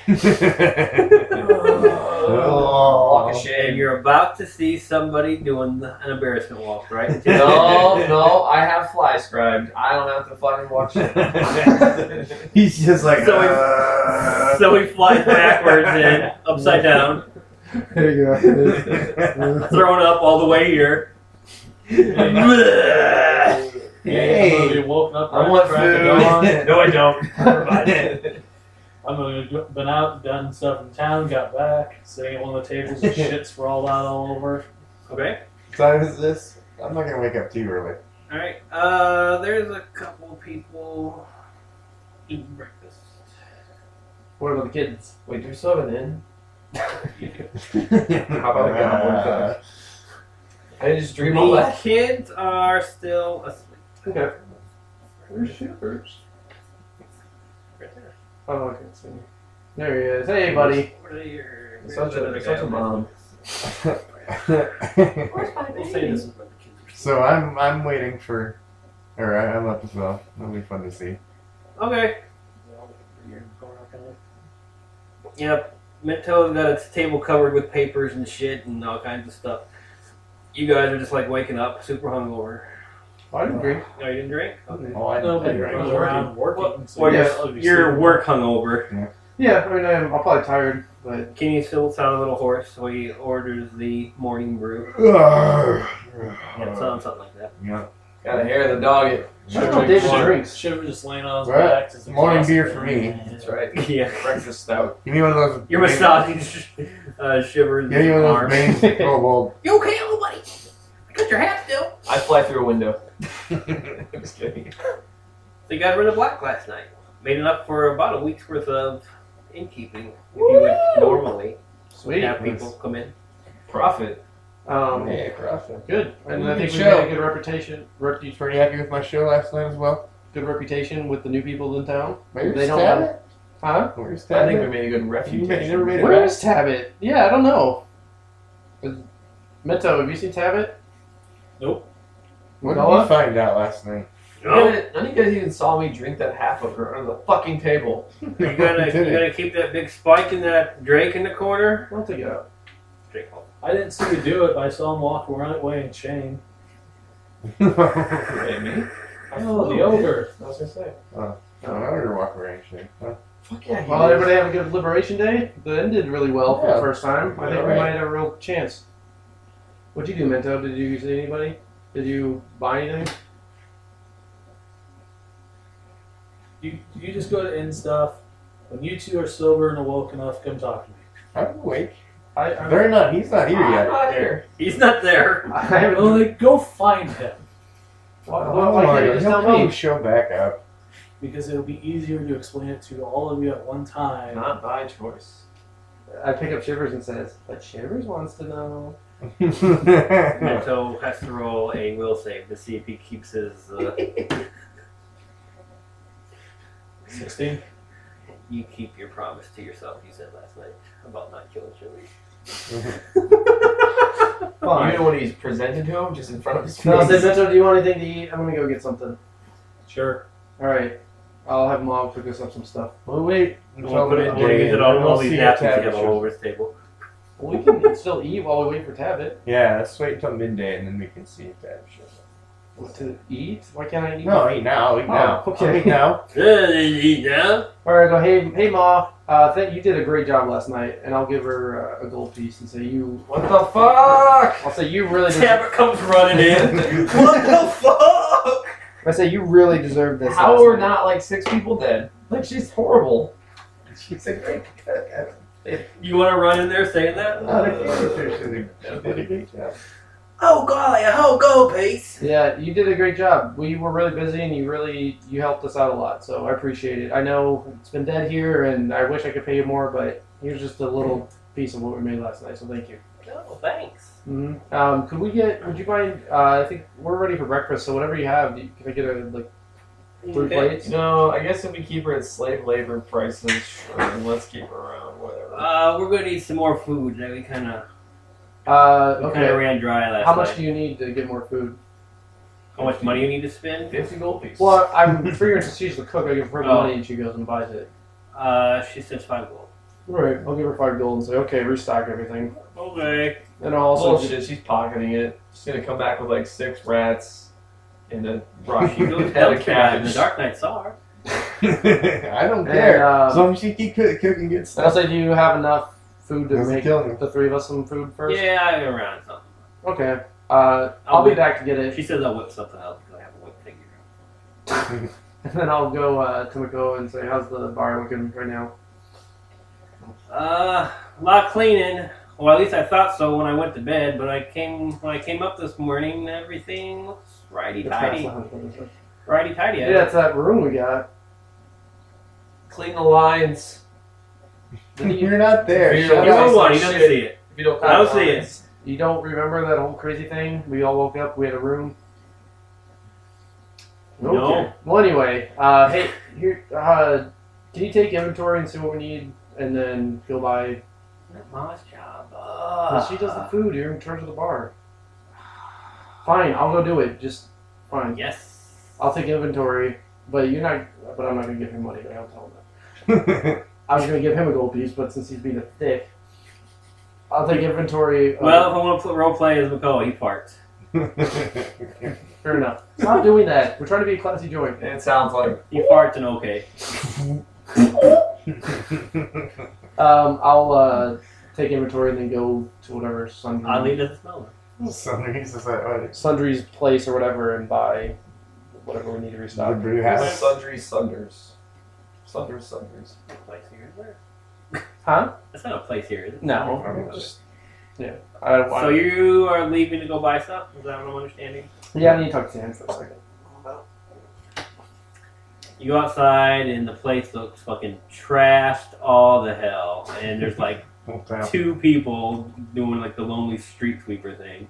Walk of And shame. you're about to see somebody doing an embarrassment walk, right? No, I have fly scribed. I don't have to fucking watch it. He's just like. So he flies backwards and upside down, There you go. throwing up all the way here. Hey, I'm gonna be woken up I right want at crack of food. dawn. No, I don't. Never mind. I'm gonna been out, done stuff in town, got back, sitting at one of the tables with shit sprawled out all over. Okay. What time is this? I'm not gonna wake up too early. All right. There's a couple people eating breakfast. What about the kids? Wait, do we still have an inn? How about a goblin? I just dream all The that. kids are still asleep. Okay. Where's Shippers? Right there. Oh, okay. So, there he is. Hey, buddy. What are your? Such a mom. We'll say this is what the kids are. So I'm waiting for, or I'm up as well. That'll be fun to see. Okay. Yep. Mento's got its table covered with papers and shit and all kinds of stuff. You guys are just like waking up, super hungover. I didn't drink. No, you didn't drink? Okay. Oh, I Nobody did, right? goes around working. Well, so you're, you'll be you're sleeping. work hungover. Yeah, I mean, I'm probably tired, but Kenny still sound a little hoarse, so he orders the morning brew. Yeah, Yeah, something like that. Yeah. Gotta hear the dog. I don't know what David drinks. Shiver just laying on his Well, back. Just morning exhausted. beer for me. That's right. Yeah. Breakfast stout. Give me one of those. You're massaging Shivers. Give me one of arms. those veins. Oh, well. You okay, little buddy? I got your hat still. I fly through a window. I'm just kidding. So you guys were in the black last night. Made enough for about a week's worth of innkeeping. If you would normally Sweet. have people come in. Profit. Yeah, Crossing. Good. And I think we Good got show. a good reputation. You pretty happy with my show last night as well? Good reputation with the new people in town. Where's They don't Tabit? Huh? Where's I think we Tabit? made a good You refutation. never made it Where back? is Tabit? Yeah, I don't know. Mento, have you seen Tabit? Nope. What did Noah? we find out last night? No. None of you guys even saw me drink that half of her under the fucking table. You gotta keep that big spike in that Drake in the corner. I'll take it out. Drake home. I didn't see you do it, but I saw him walk right away in chain. Hey, me? Oh, the ogre. I was gonna say. Oh, I wanted to walk around shit. Huh? Fuck yeah. Well, everybody have a good Liberation Day. The end did really well for Yeah. the first time. I think we Alright. might have a real chance. What'd you do, Mento? Did you see anybody? Did you buy anything? You just go to end stuff. When you two are sober and awoke enough, come talk to me. I'm awake. I They're not. He's not here I'm yet. not here. He's not there. haven't. Well, then go find him. Why Oh can't my you God. just He'll tell probably me? show back up. Because it'll be easier to explain it to all of you at one time. Not by choice. I pick up Shivers and says, but Shivers wants to know. Mento has to roll a will save to see if he keeps his. 16. You keep your promise to yourself. You said last night about not killing Shivers. Fine. Even when he's presented to him, just in front of his face. No, say, Mento, do you want anything to eat? I'm gonna go get something. Sure. Alright. I'll have Mom cook us up some stuff. We'll wait I until want to the put it day, get and all, then all we'll these see napkins if you have Tabit all shows. over his table. Well, we can still eat while we wait for Tabit. Yeah, let's wait until midday and then we can see if Tabit shows up. What to eat? Why can't I eat? No, eat now. Eat now. Oh, okay. I'll eat now. Eat now. Alright, go, hey Ma, you did a great job last night, and I'll give her a gold piece and say you. What the fuck? I'll say you really. Tabit comes running in. What the fuck? I say you really deserve this. How last are night. not like 6 people dead? Like she's horrible. She's a great cook. You want to run in there saying that? Not a character. She did a great job. Oh golly, a whole gold piece. Yeah, you did a great job. We were really busy, and you helped us out a lot. So I appreciate it. I know it's been dead here, and I wish I could pay you more, but here's just a little piece of what we made last night. So thank you. Oh, thanks. Mm-hmm. Would you mind? I think we're ready for breakfast. So whatever you have, can I get a 3 plates? No, I guess if we keep her at slave labor prices, sure, let's keep her around, whatever. We're gonna need some more food. We kind of Okay. ran dry last How night. much do you need to get more food? How much money you need to spend? 50 gold pieces. Well, I'm figuring since she's the cook, I give her the Oh. money and she goes and buys it. She says 5 gold. Right, I'll give her 5 gold and say, okay, restock everything. Okay. And I'll also Bullshit, she's pocketing it. She's gonna come back with like 6 rats and a rock She goes head of dumpster diving. The cabbage. Dark Knight saw her. I don't And, care. As long as she keep cooking good And I'll stuff. say, do you have enough food to Doesn't make kill me. the 3 of us some food first? Yeah, I'm around something. Okay. I'll be back to get it, She says I'll whip something else because I have a whip figure. and then I'll go to Mako and say, how's the bar looking right now? A lot of cleaning. Well, at least I thought so when I went to bed. But when I came up this morning, everything looks righty tighty. Righty tighty. Yeah, it's that room we got. Clean the lines. You're not there. You Shut You don't up. know what? He doesn't Shit. see it. If you don't I don't clean see the it. lines. You don't remember that whole crazy thing? We all woke up, we had a room. No. Okay. Well, anyway, hey, here, can you take inventory and see what we need, and then go by? Mama's job. Well, she does the food. You're in charge of the bar. Fine, I'll go do it. Just fine. Yes. I'll take inventory, but you're not. But I'm not gonna give him money. But I'll tell him that. I was gonna give him a gold piece, but since he's being a thick, I'll take inventory. Well, if I want to role play as McCall, he farts. Fair enough. Stop doing that. We're trying to be a classy joint. It sounds like He farts and okay. I'll take inventory and then go to whatever Oddly, it doesn't smell. Sundries is that right? Sundry's place or whatever and buy whatever we need to The restock. brew house. Sundries. Sunders. Place here, is there? Huh? That's not a place here, is it? No. So you are leaving to go buy stuff? Is that what I'm understanding? Yeah, I need to talk to Sam for a second. You go outside and the place looks fucking trashed all the hell. And there's like 2 people doing like the lonely street sweeper thing.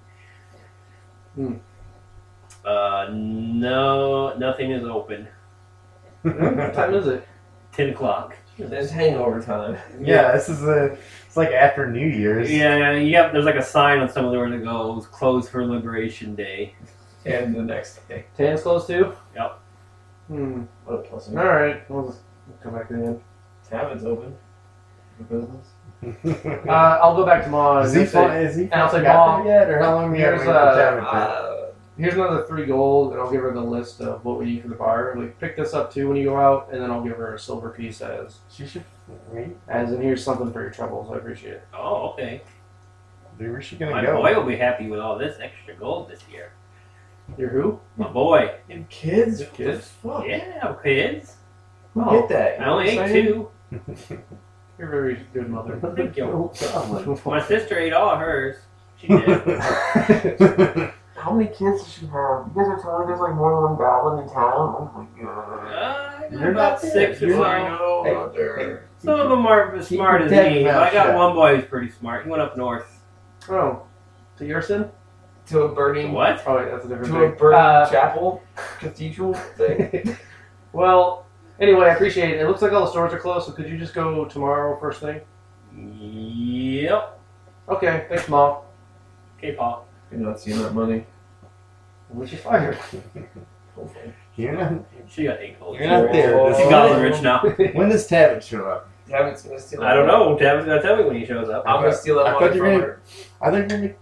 No, nothing is open. What time is it? 10 o'clock. There's hangover time. Yeah, this is it's like after New Year's. Yeah, there's like a sign on some of the doors that goes closed for Liberation Day. And the next day. 10's close too? Yep. What a pleasant. Alright, we'll just come back to the end. Tavern's open. For business. I'll go back tomorrow. Is he got there yet, or how long we have to wait for Tavern? Here's another 3 gold, and I'll give her the list of what we need for the bar. Like, pick this up too when you go out, and then I'll give her a silver piece She should wait. as in here's something for your troubles. I appreciate it. Oh, okay. Dude, where's she gonna My go? boy will be happy with all this extra gold this year. You're who? My boy. And kids? Kids? Fuck. Yeah, kids. Who get that? I only ate 2. You're a very good mother. Thank you. Oh, My sister ate all of hers. She did. How many kids does she have? You guys are telling me there's like more than one goblin in town? Oh my god. I got about 6 or so. Hey. Some of them aren't as smart as me, but I got one boy who's pretty smart. He went up north. Oh. To Yerson? To a burning... What? Oh, wait, that's a different To thing. a burning chapel? Cathedral thing? Well, anyway, I appreciate it. It looks like all the stores are closed, so could you just go tomorrow first thing? Yep. Okay, thanks, Mom. Okay, Paul. You're not seeing that money. When she fired. Hopefully. You're not, She got 8 gold. you're not there. She's gotten rich now. When does Tavern show up? Tavin's gonna steal I don't know. Tavin's gonna tell me when he shows up. I'm gonna steal that I money thought you from were her. Are they gonna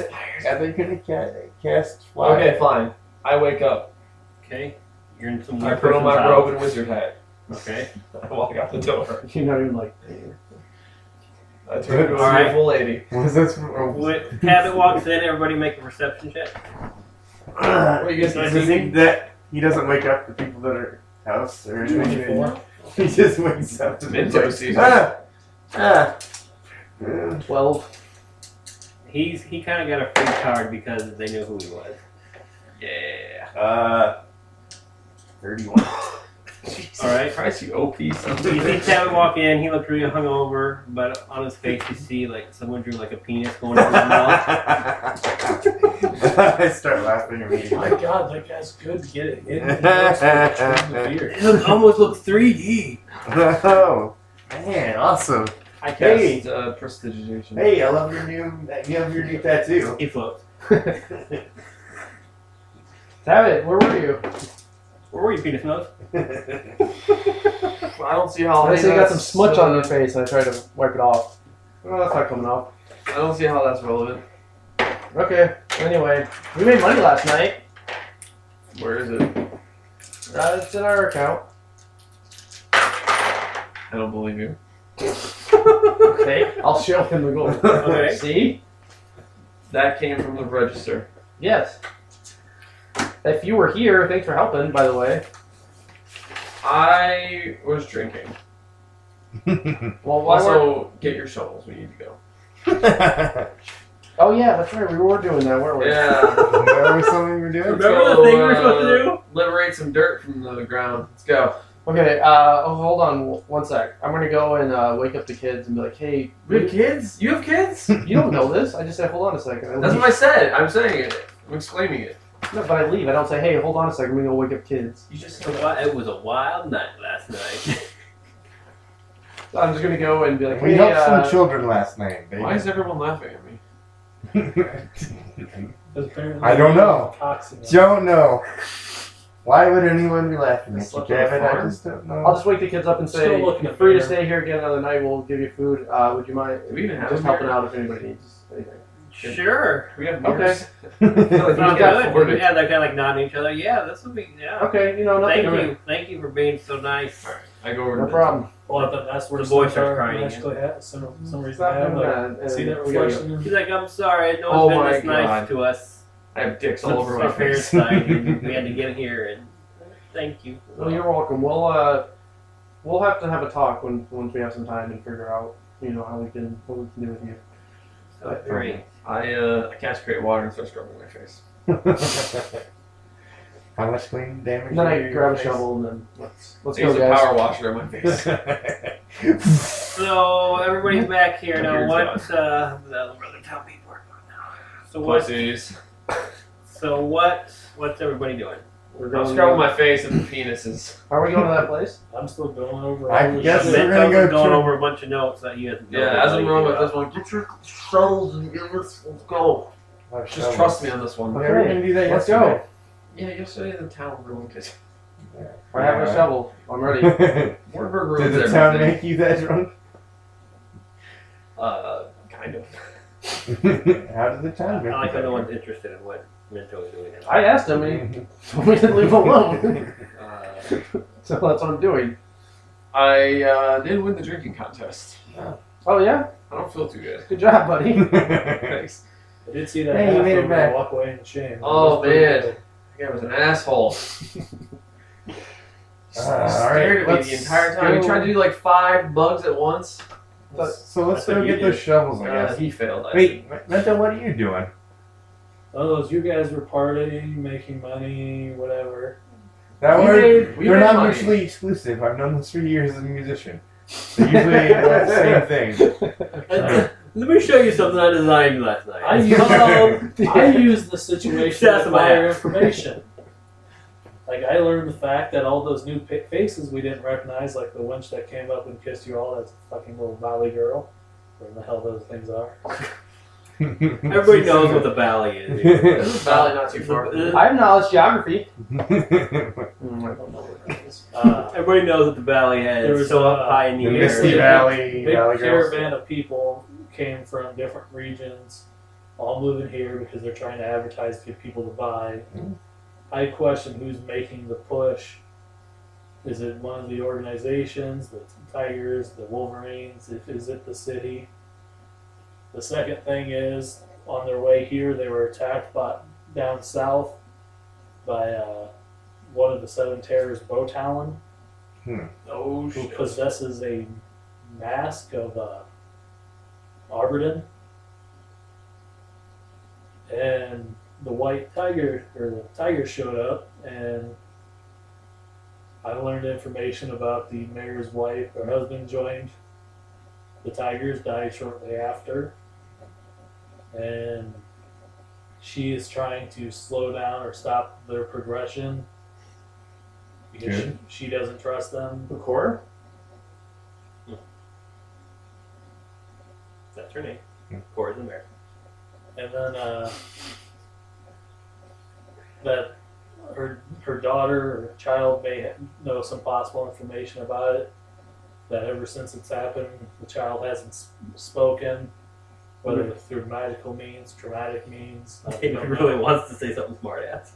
cast fire? Okay, fine. I wake up. Okay. You're in some I weird put on my person's robe house. and wizard hat. Okay. I walk out the door. You're not even like... I turn into a Alright. beautiful lady. What is this from? When Tabit walks in, everybody make a perception check. What are you guys Does gonna he that he doesn't wake up the people that are house or anything? 24. He just wakes up to Minto season. 12. He kind of got a free card because they knew who he was. Yeah. 31. All right. Christ, you OP son. You see Tabit walk in. He looked really hungover, but on his face you see like someone drew like a penis going into his mouth. I start laughing Oh my immediately. god, that guy's good to get it in. He knows how to turn the beer. It almost looks 3D. Oh, man, awesome. I Hey. Cast prestidigitation. Hey, I love your new tattoo. He floats. Tabit, where were you? Where were you, penis nose? I don't see how. I see you got some that's, smudge on your face, and I tried to wipe it off. Oh, that's not coming off. I don't see how that's relevant. Okay, anyway, we made money last night. Where is it? It's in our account. I don't believe you. Okay, I'll show him the gold. Okay. See? That came from the register. Yes. If you were here, thanks for helping, by the way. I was drinking. Well, why weren't... Also, get your shovels. We need to go. Oh yeah, that's right, we were doing that, weren't we? Yeah. That was something we were doing? Remember the thing we were supposed to do? Liberate some dirt from the ground. Let's go. Okay, hold on one sec. I'm gonna go and wake up the kids and be like, hey, You have kids? You have kids? you don't know this. I just said, hold on a second. I That's leave. what I said. I'm saying it. I'm exclaiming it. No, but I leave. I don't say, hey, hold on a second, I'm gonna go wake up kids. You just It was a wild night last night. So I'm just gonna go and be like, We hey, helped some children last night, baby. Why is everyone laughing at me? Apparently I don't know. toxic. Don't know. Why would anyone be laughing I at you, slept on a Kevin? I farm. just don't I'll know. just wake the kids up and say, Still looking you're at free to beer. stay here again another night, we'll give you food. Would you mind Do we even have just a helping beer? out if anybody needs anything? Sure. We have Okay. beers. I feel like we Sounds can't good. afford it. Yeah, they're kind of like nodding at each other. Yeah, this will be. Yeah. Okay, you know, nothing Thank to you. Thank you for being so nice. Alright, I go over to No the problem. Well, I thought that's where The boy some starts are crying magically had some reason Stop I have doing like, that. see that We gotta reflection. in- She's like, I'm sorry. No Oh one's been my this nice God. to us. I have dicks all Since over our my parents face. died, and we had to get here and Thank you. Well, you're welcome. We'll have to have a talk once we have some time and figure out, how we can do with you. Great. I cast create water and start scrubbing my face. How much clean damage? And then I do you grab a face? shovel and then let's I go, use a guys. power washer on my face. So everybedy's back here now. Beard's What? The other town people are doing now. So what? Pussies. So what's everybody doing? We're I'm going. scrubbing my face and the penises. Are we going to that place? I'm still going over. I all the guess shit. we're gonna go going to- over a bunch of notes that you guys. Yeah, as I'm rolling with this one, get your shovels and let's go. Just trust me on this one. Okay, we're gonna do that. Let's yesterday. go. Yeah, yesterday the town ruined it. I have a shovel. I'm ready. Warburg ruins Did the town everything. make you that drunk? Kind of. How did the town make I like you how that no one's drunk? interested in what Minto's doing. I asked him and he told me to leave him alone. So that's what I'm doing. I did win the drinking contest. Oh, yeah? I don't feel too good. Good job, buddy. Thanks. I did see that Hey, you made it bathroom back. and walk away in shame. Oh, It was pretty man. good. That guy was an asshole. He all stared right, at me the entire time. He tried to do like 5 bugs at once. So let's That's what go you get those did. shovels, I guess. He failed. I Wait, Mento, what are you doing? Oh, those you guys were partying, making money, whatever. That We word, made they're not money. mutually exclusive. I've known this for years as a musician. They usually do the same thing. Let me show you something I designed last night. I used the situation That's to my acquire ass. information. Like, I learned the fact that all those new faces we didn't recognize, like the wench that came up and kissed you all, that's a fucking little valley girl. Whatever the hell those things are. Everybody knows what the valley is. This is Valley not too far. I have knowledge geography. I don't know what that is. Everybody knows what the valley There is. was, So up high in the The air. Misty Valley, Big Valley Girls. caravan of people came from different regions, all moving here because they're trying to advertise to get people to buy. I question who's making the push. Is it one of the organizations, the Tigers, the Wolverines? Is it the city? The second thing is, on their way here, they were attacked down south by one of the Seven Terrors, Bo Talon, Oh, who shit. possesses a mask of Arberton. And the white tiger, or the tiger showed up, and I learned information about the mayor's wife. Her husband joined the Tigers, died shortly after, and she is trying to slow down or stop their progression because Good. she doesn't trust them. The core? That's her name. Cora's in there. And then that her daughter or child may know some possible information about it. That ever since it's happened, the child hasn't spoken, whether through magical means, traumatic means. I David don't really know. wants to say something smart ass.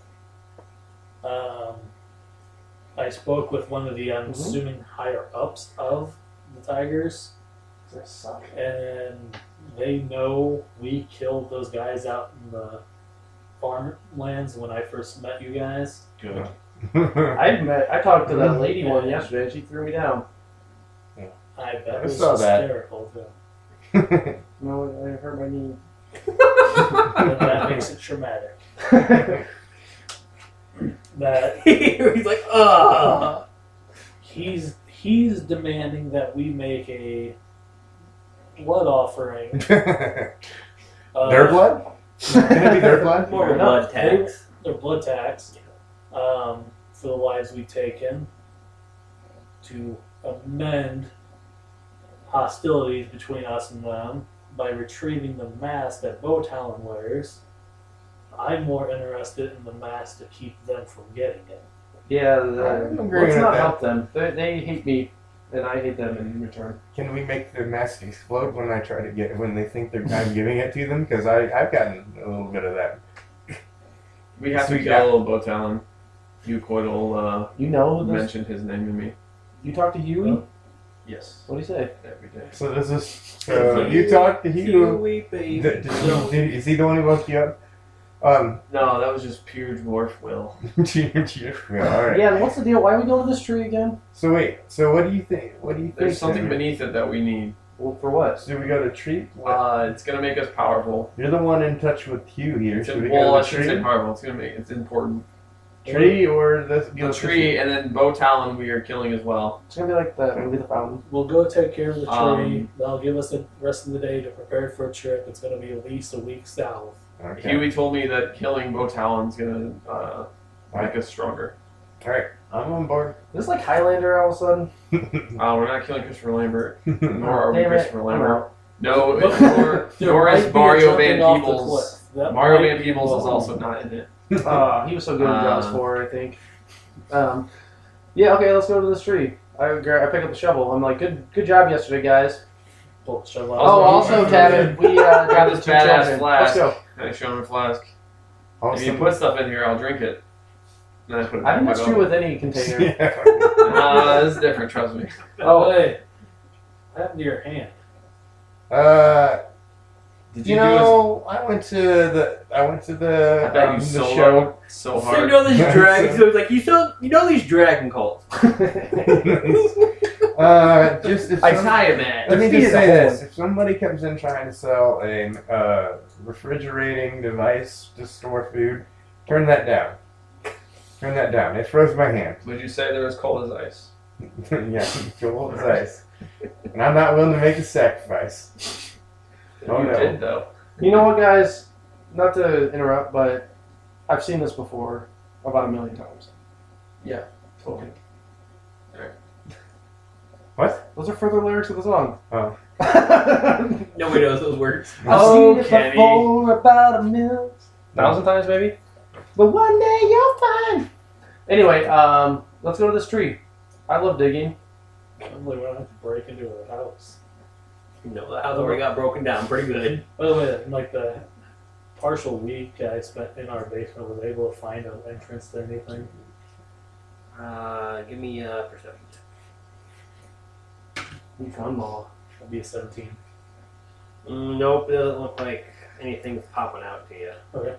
I spoke with one of the, I'm assuming, higher ups of the Tigers, That suck. and they know we killed those guys out in the farmlands when I first met you guys. Good. I talked to that lady one yesterday and she threw me down. I bet I it was saw that. hysterical too. No, I hurt my knee. And that makes it traumatic. That He's like, ugh. he's demanding that we make a blood offering. Their of- blood? Can it be their blood? More of a No, blood tax. Their blood tax for the lives we've taken to amend hostilities between us and them by retrieving the mask that Bo Talon wears. I'm more interested in the mask to keep them from getting it. Yeah, I'm agreeing let's with not that. help them. They hate me, and I hate them in return. Can we make the mask explode when I try to get when they think I'm giving it to them? Because I've gotten a little bit of that. We have to Sweet kill guy. little Bo Talon. Hugh Coydle You know this? mentioned his name to me. You talked to Huey? Yes. What do you say? Every day. So this is you talked to Hugh. Huey, baby. Is he the one who woke you up? No, that was just pure dwarf will. Yeah, all right. Yeah, and what's the deal? Why are we going to this tree again? So wait. So what do you think? What do you think? There's something Henry? beneath it that we need. Well, for what? Do we go to tree? What? It's gonna make us powerful. You're the one in touch with Hugh here. It's Should we well, go I to the shouldn't say tree? powerful. It's important. Tree or the The tree and then Bo Talon we are killing as well. It's gonna be like the movie The Fountain. We'll go take care of the tree. Um, They'll give us the rest of the day to prepare for a trip. It's going to be at least a week south. Okay. Huey told me that killing Bo Talon's gonna make us stronger. All right. I'm on board. Is this like Highlander all of a sudden? We're not killing Christopher Lambert, nor are we Damn it. Christopher I'm Lambert. out. No, There nor might is be a Mario jumping Van off the Peebles. cliff. That Mario might Van be Peebles is one. also not in it. He was so good in Jaws 4, I think. Yeah, okay, let's go to this tree. I pick up the shovel. I'm like, good job yesterday, guys. Pull the shovel out. Oh, also, Tabit, we Grab this two badass children. flask. Let's go. And I show him a flask. If Awesome. you put stuff in here, I'll drink it. And I put it I think back that's in true my with any container. Yeah. This is different, trust me. Oh, hey. What happened to your hand? Did You you know, I went to the I bet you the solo show. so So hard. you know these dragons. So it's like you know these dragon cults. Just if I some- tie him at. Let me Feed just it say a hole. this: if somebody comes in trying to sell a refrigerating device to store food, turn that down. Turn that down. It froze my hand. Would you say they're as cold as ice? Yeah, cold as ice. And I'm not willing to make a sacrifice. Oh, you no. did though. You know what, guys? Not to interrupt, but I've seen this before about 1,000,000 times. Totally. What? Those are further lyrics of the song. Oh. Nobody knows those words. I've Oh, seen it Kenny. before about 1,000,000 times, maybe. But one day you'll find. Anyway, let's go to this tree. I love digging. Hopefully we don't have to break into a house. No, the house already got broken down pretty good. By the way, like the partial week I spent in our basement was able to find an entrance to anything. Give me a perception. We found law. That'd be a 17. Nope, it doesn't look like anything's popping out to you. Okay.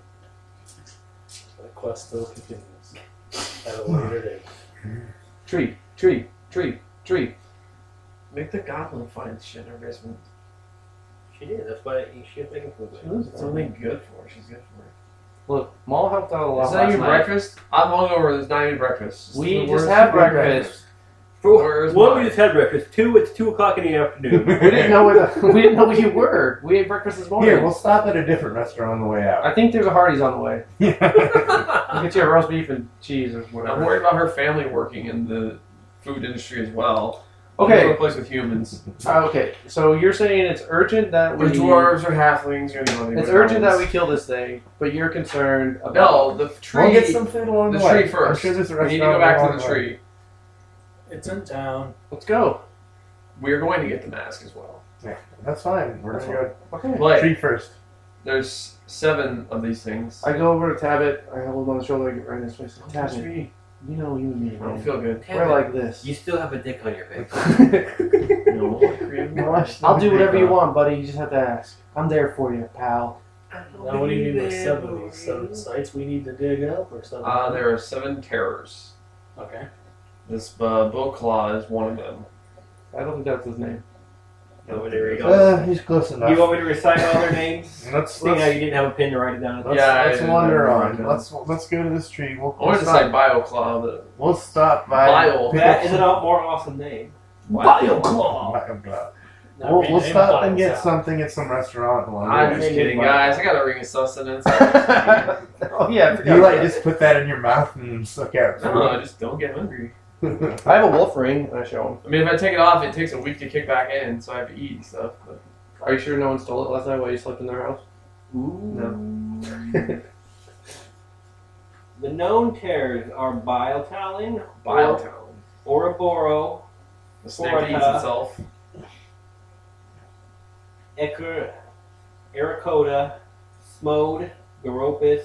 The quest still continues at a later date. Tree, tree, tree, tree. Make the goblin find shit in her basement. She did. That's why she was making food. with. It's only good for her. She's good for her. Look, Maul helped out a lot Is that last your night. breakfast? I'm hungover. There's not even breakfast. It's We the just worst had food ever. breakfast. Where's One, mine? we just had breakfast. Two, it's 2 o'clock in the afternoon. We didn't know where we didn't know where you were. We ate breakfast this morning. Here, we'll stop at a different restaurant on the way out. I think there's a Hardee's on the way. Yeah. We'll get you a roast beef and cheese or whatever. I'm worried about her family working in the food industry as well. Live in Okay. a place with humans. Okay. So you're saying it's urgent that we Or dwarves or halflings or It's urgent that we kill this thing, but you're concerned about No, the tree. We'll get some food along the the way. tree first. I'm sure there's a We need to restaurant go back along to the way. tree. It's in town. Let's go. We are going to get the mask as well. That's fine. We're That's gonna Okay. go But tree first. there's 7 of these things. I go over to Tabit. I hold him on the shoulder. I get right in his face. Tabit, me. you know you and me, I don't man. feel good. We're like this. You still have a dick on your face. No, I'll do whatever you want, buddy. You just have to ask. I'm there for you, pal. Now, what do you mean by 7 of these? 7 sites we need to dig up or something? There are 7 terrors. Okay. This Bowclaw is one of them. I don't think that's his name. No, there you go. He's close enough. You want me to recite all their names? Let's Seeing how you didn't have a pen to write it down. let's, Yeah, I let's didn't wander know. on. Let's go to this tree. We'll, I wanted to say Bioclaw, but we'll stop by. Bio. That is a more awesome name. Bioclaw. We'll stop and get something at some restaurant along the I'm way. just kidding, guys. I got a ring of sustenance. Oh yeah, I forgot You about like just put that in your mouth and suck out. No, just don't get hungry. that. I have a wolf ring, and I show him. I mean, if I take it off, it takes a week to kick back in, so I have to eat and stuff. But Are you sure no one stole it last night while you slept in their house? The known terrors are Biotalon, Biotown. Ouroboros, The snake that eats Florida. itself. Arakota, Smode, Garopus.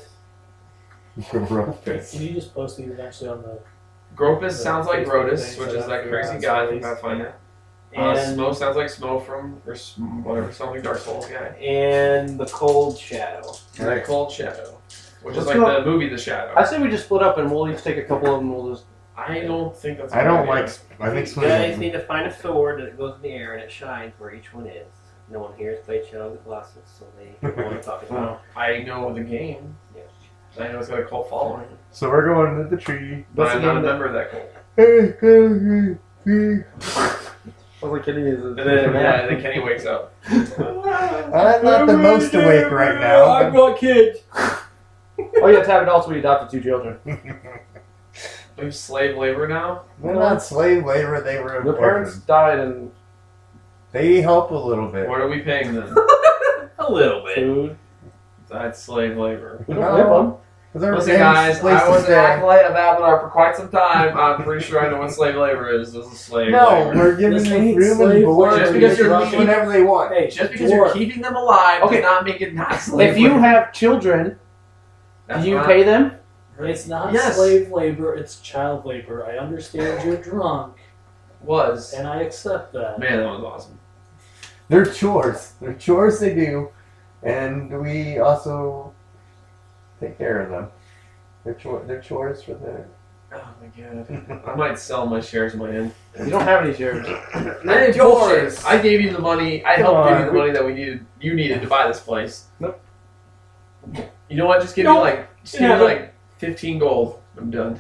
Can you just post these eventually on the... Gropus sounds like Facebook Grotus, thing, which so is that that crazy figure guy out from some Pathfinder. And, Smo sounds like Smo from, or whatever, something Dark Souls guy. and the Cold Shadow. Right. Cold Shadow. which Let's is like go. the movie The Shadow. I say we just split up and we'll each take a couple of them. We'll just. I don't think that's. I don't like. I think You guys swimming. need to find a sword that goes in the air and it shines where each one is. No one here has played Shadow of the Colossus, so they know what I'm talking about. I know the game. Yeah. I know it's got a cult following. So we're going to the tree. But I'm not a member of that cult. I was like kidding you. And then Kenny wakes up. I'm not the most awake right now. I've got kids. Oh yeah, Tab, and also we adopted 2 children. We've slave labor now. They're not slave labor. They were. Their parents died and They help a little bit. What are we paying them? A little bit. food. That's slave labor. We don't live them. Listen, guys, I was an acolyte of Avatar for quite some time. I'm pretty sure I know what slave labor is. This is slave No, labor. we're giving This them ain't room and slave board labor. Just because you're leave whenever they want. Hey, Just because you're keeping them alive Okay. does not make it not slave If you labor. have children, That's do you not- pay them? It's not Yes. slave labor, it's child labor. I understand you're drunk, Was. and I accept that. Man, that was awesome. They're chores. They're chores they do, and we also take care of them. They're chores for the. Oh my god. I might sell my shares of my end. You don't have any shares. That's yours. I gave you the money. I helped give you on. the money that you needed to buy this place. Nope. You know what? Just give Nope. me give me like 15 gold. I'm done.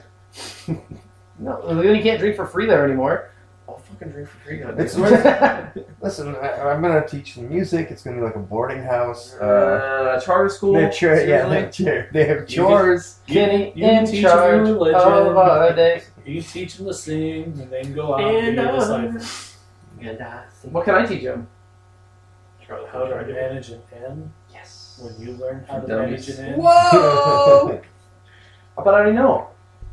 No, then you can't drink for free there anymore. I'll fucking drink for free. It's goddamn. listen. I'm gonna teach them music. It's gonna be like a boarding house. Charter school. They have Seriously? they have chores. Kenny You can in teach charge them your of religion. our day. You can teach them to sing, and then go out and be a disciple. And What can I teach him? How to manage an N. Yes. When you learn how to Dummies. manage an N. Whoa! But I already know.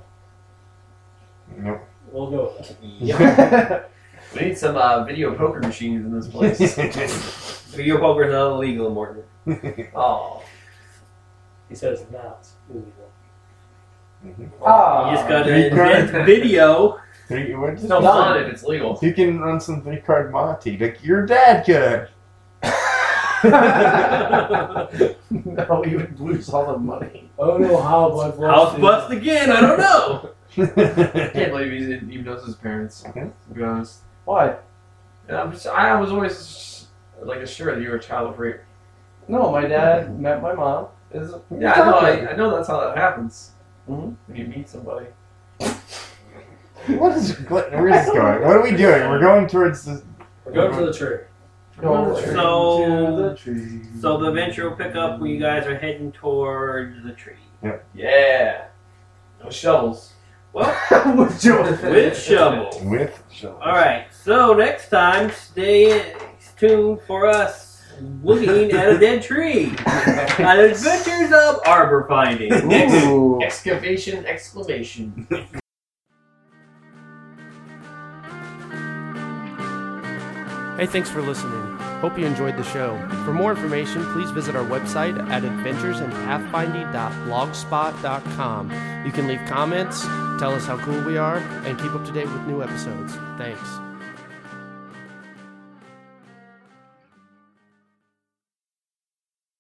Nope. We'll go with that. Yep. We need some video poker machines in this place. Video poker is not illegal, Morton. Oh. He says not illegal. Ah, You just gotta Three invent card. video. We're It's just no Done. fun if it's legal. You can run some 3-card Monty, like your dad could. no, you would lose all the money. Oh no, how I've House bust again, I don't know. I can't believe he even knows his parents. To be honest. Why? And I was always like assured that you were a child of rape. No, my dad met my mom. Yeah, I know. I know that's how that happens. Mhm. When you meet somebody. Where's this going? What are we doing? We're going towards the. We're going for the tree. Go So the adventure will pick up when you guys are heading towards the tree. Yeah. No shovels. Well, with Joe. with shovel. With shovels. Alright, so next time, stay tuned for us looking at a dead tree. At Adventures of Arbor Finding. Ooh. Excavation! Exclamation. Hey, thanks for listening. Hope you enjoyed the show. For more information, please visit our website at adventuresinpathfinding.blogspot.com. You can leave comments, tell us how cool we are, and keep up to date with new episodes. Thanks.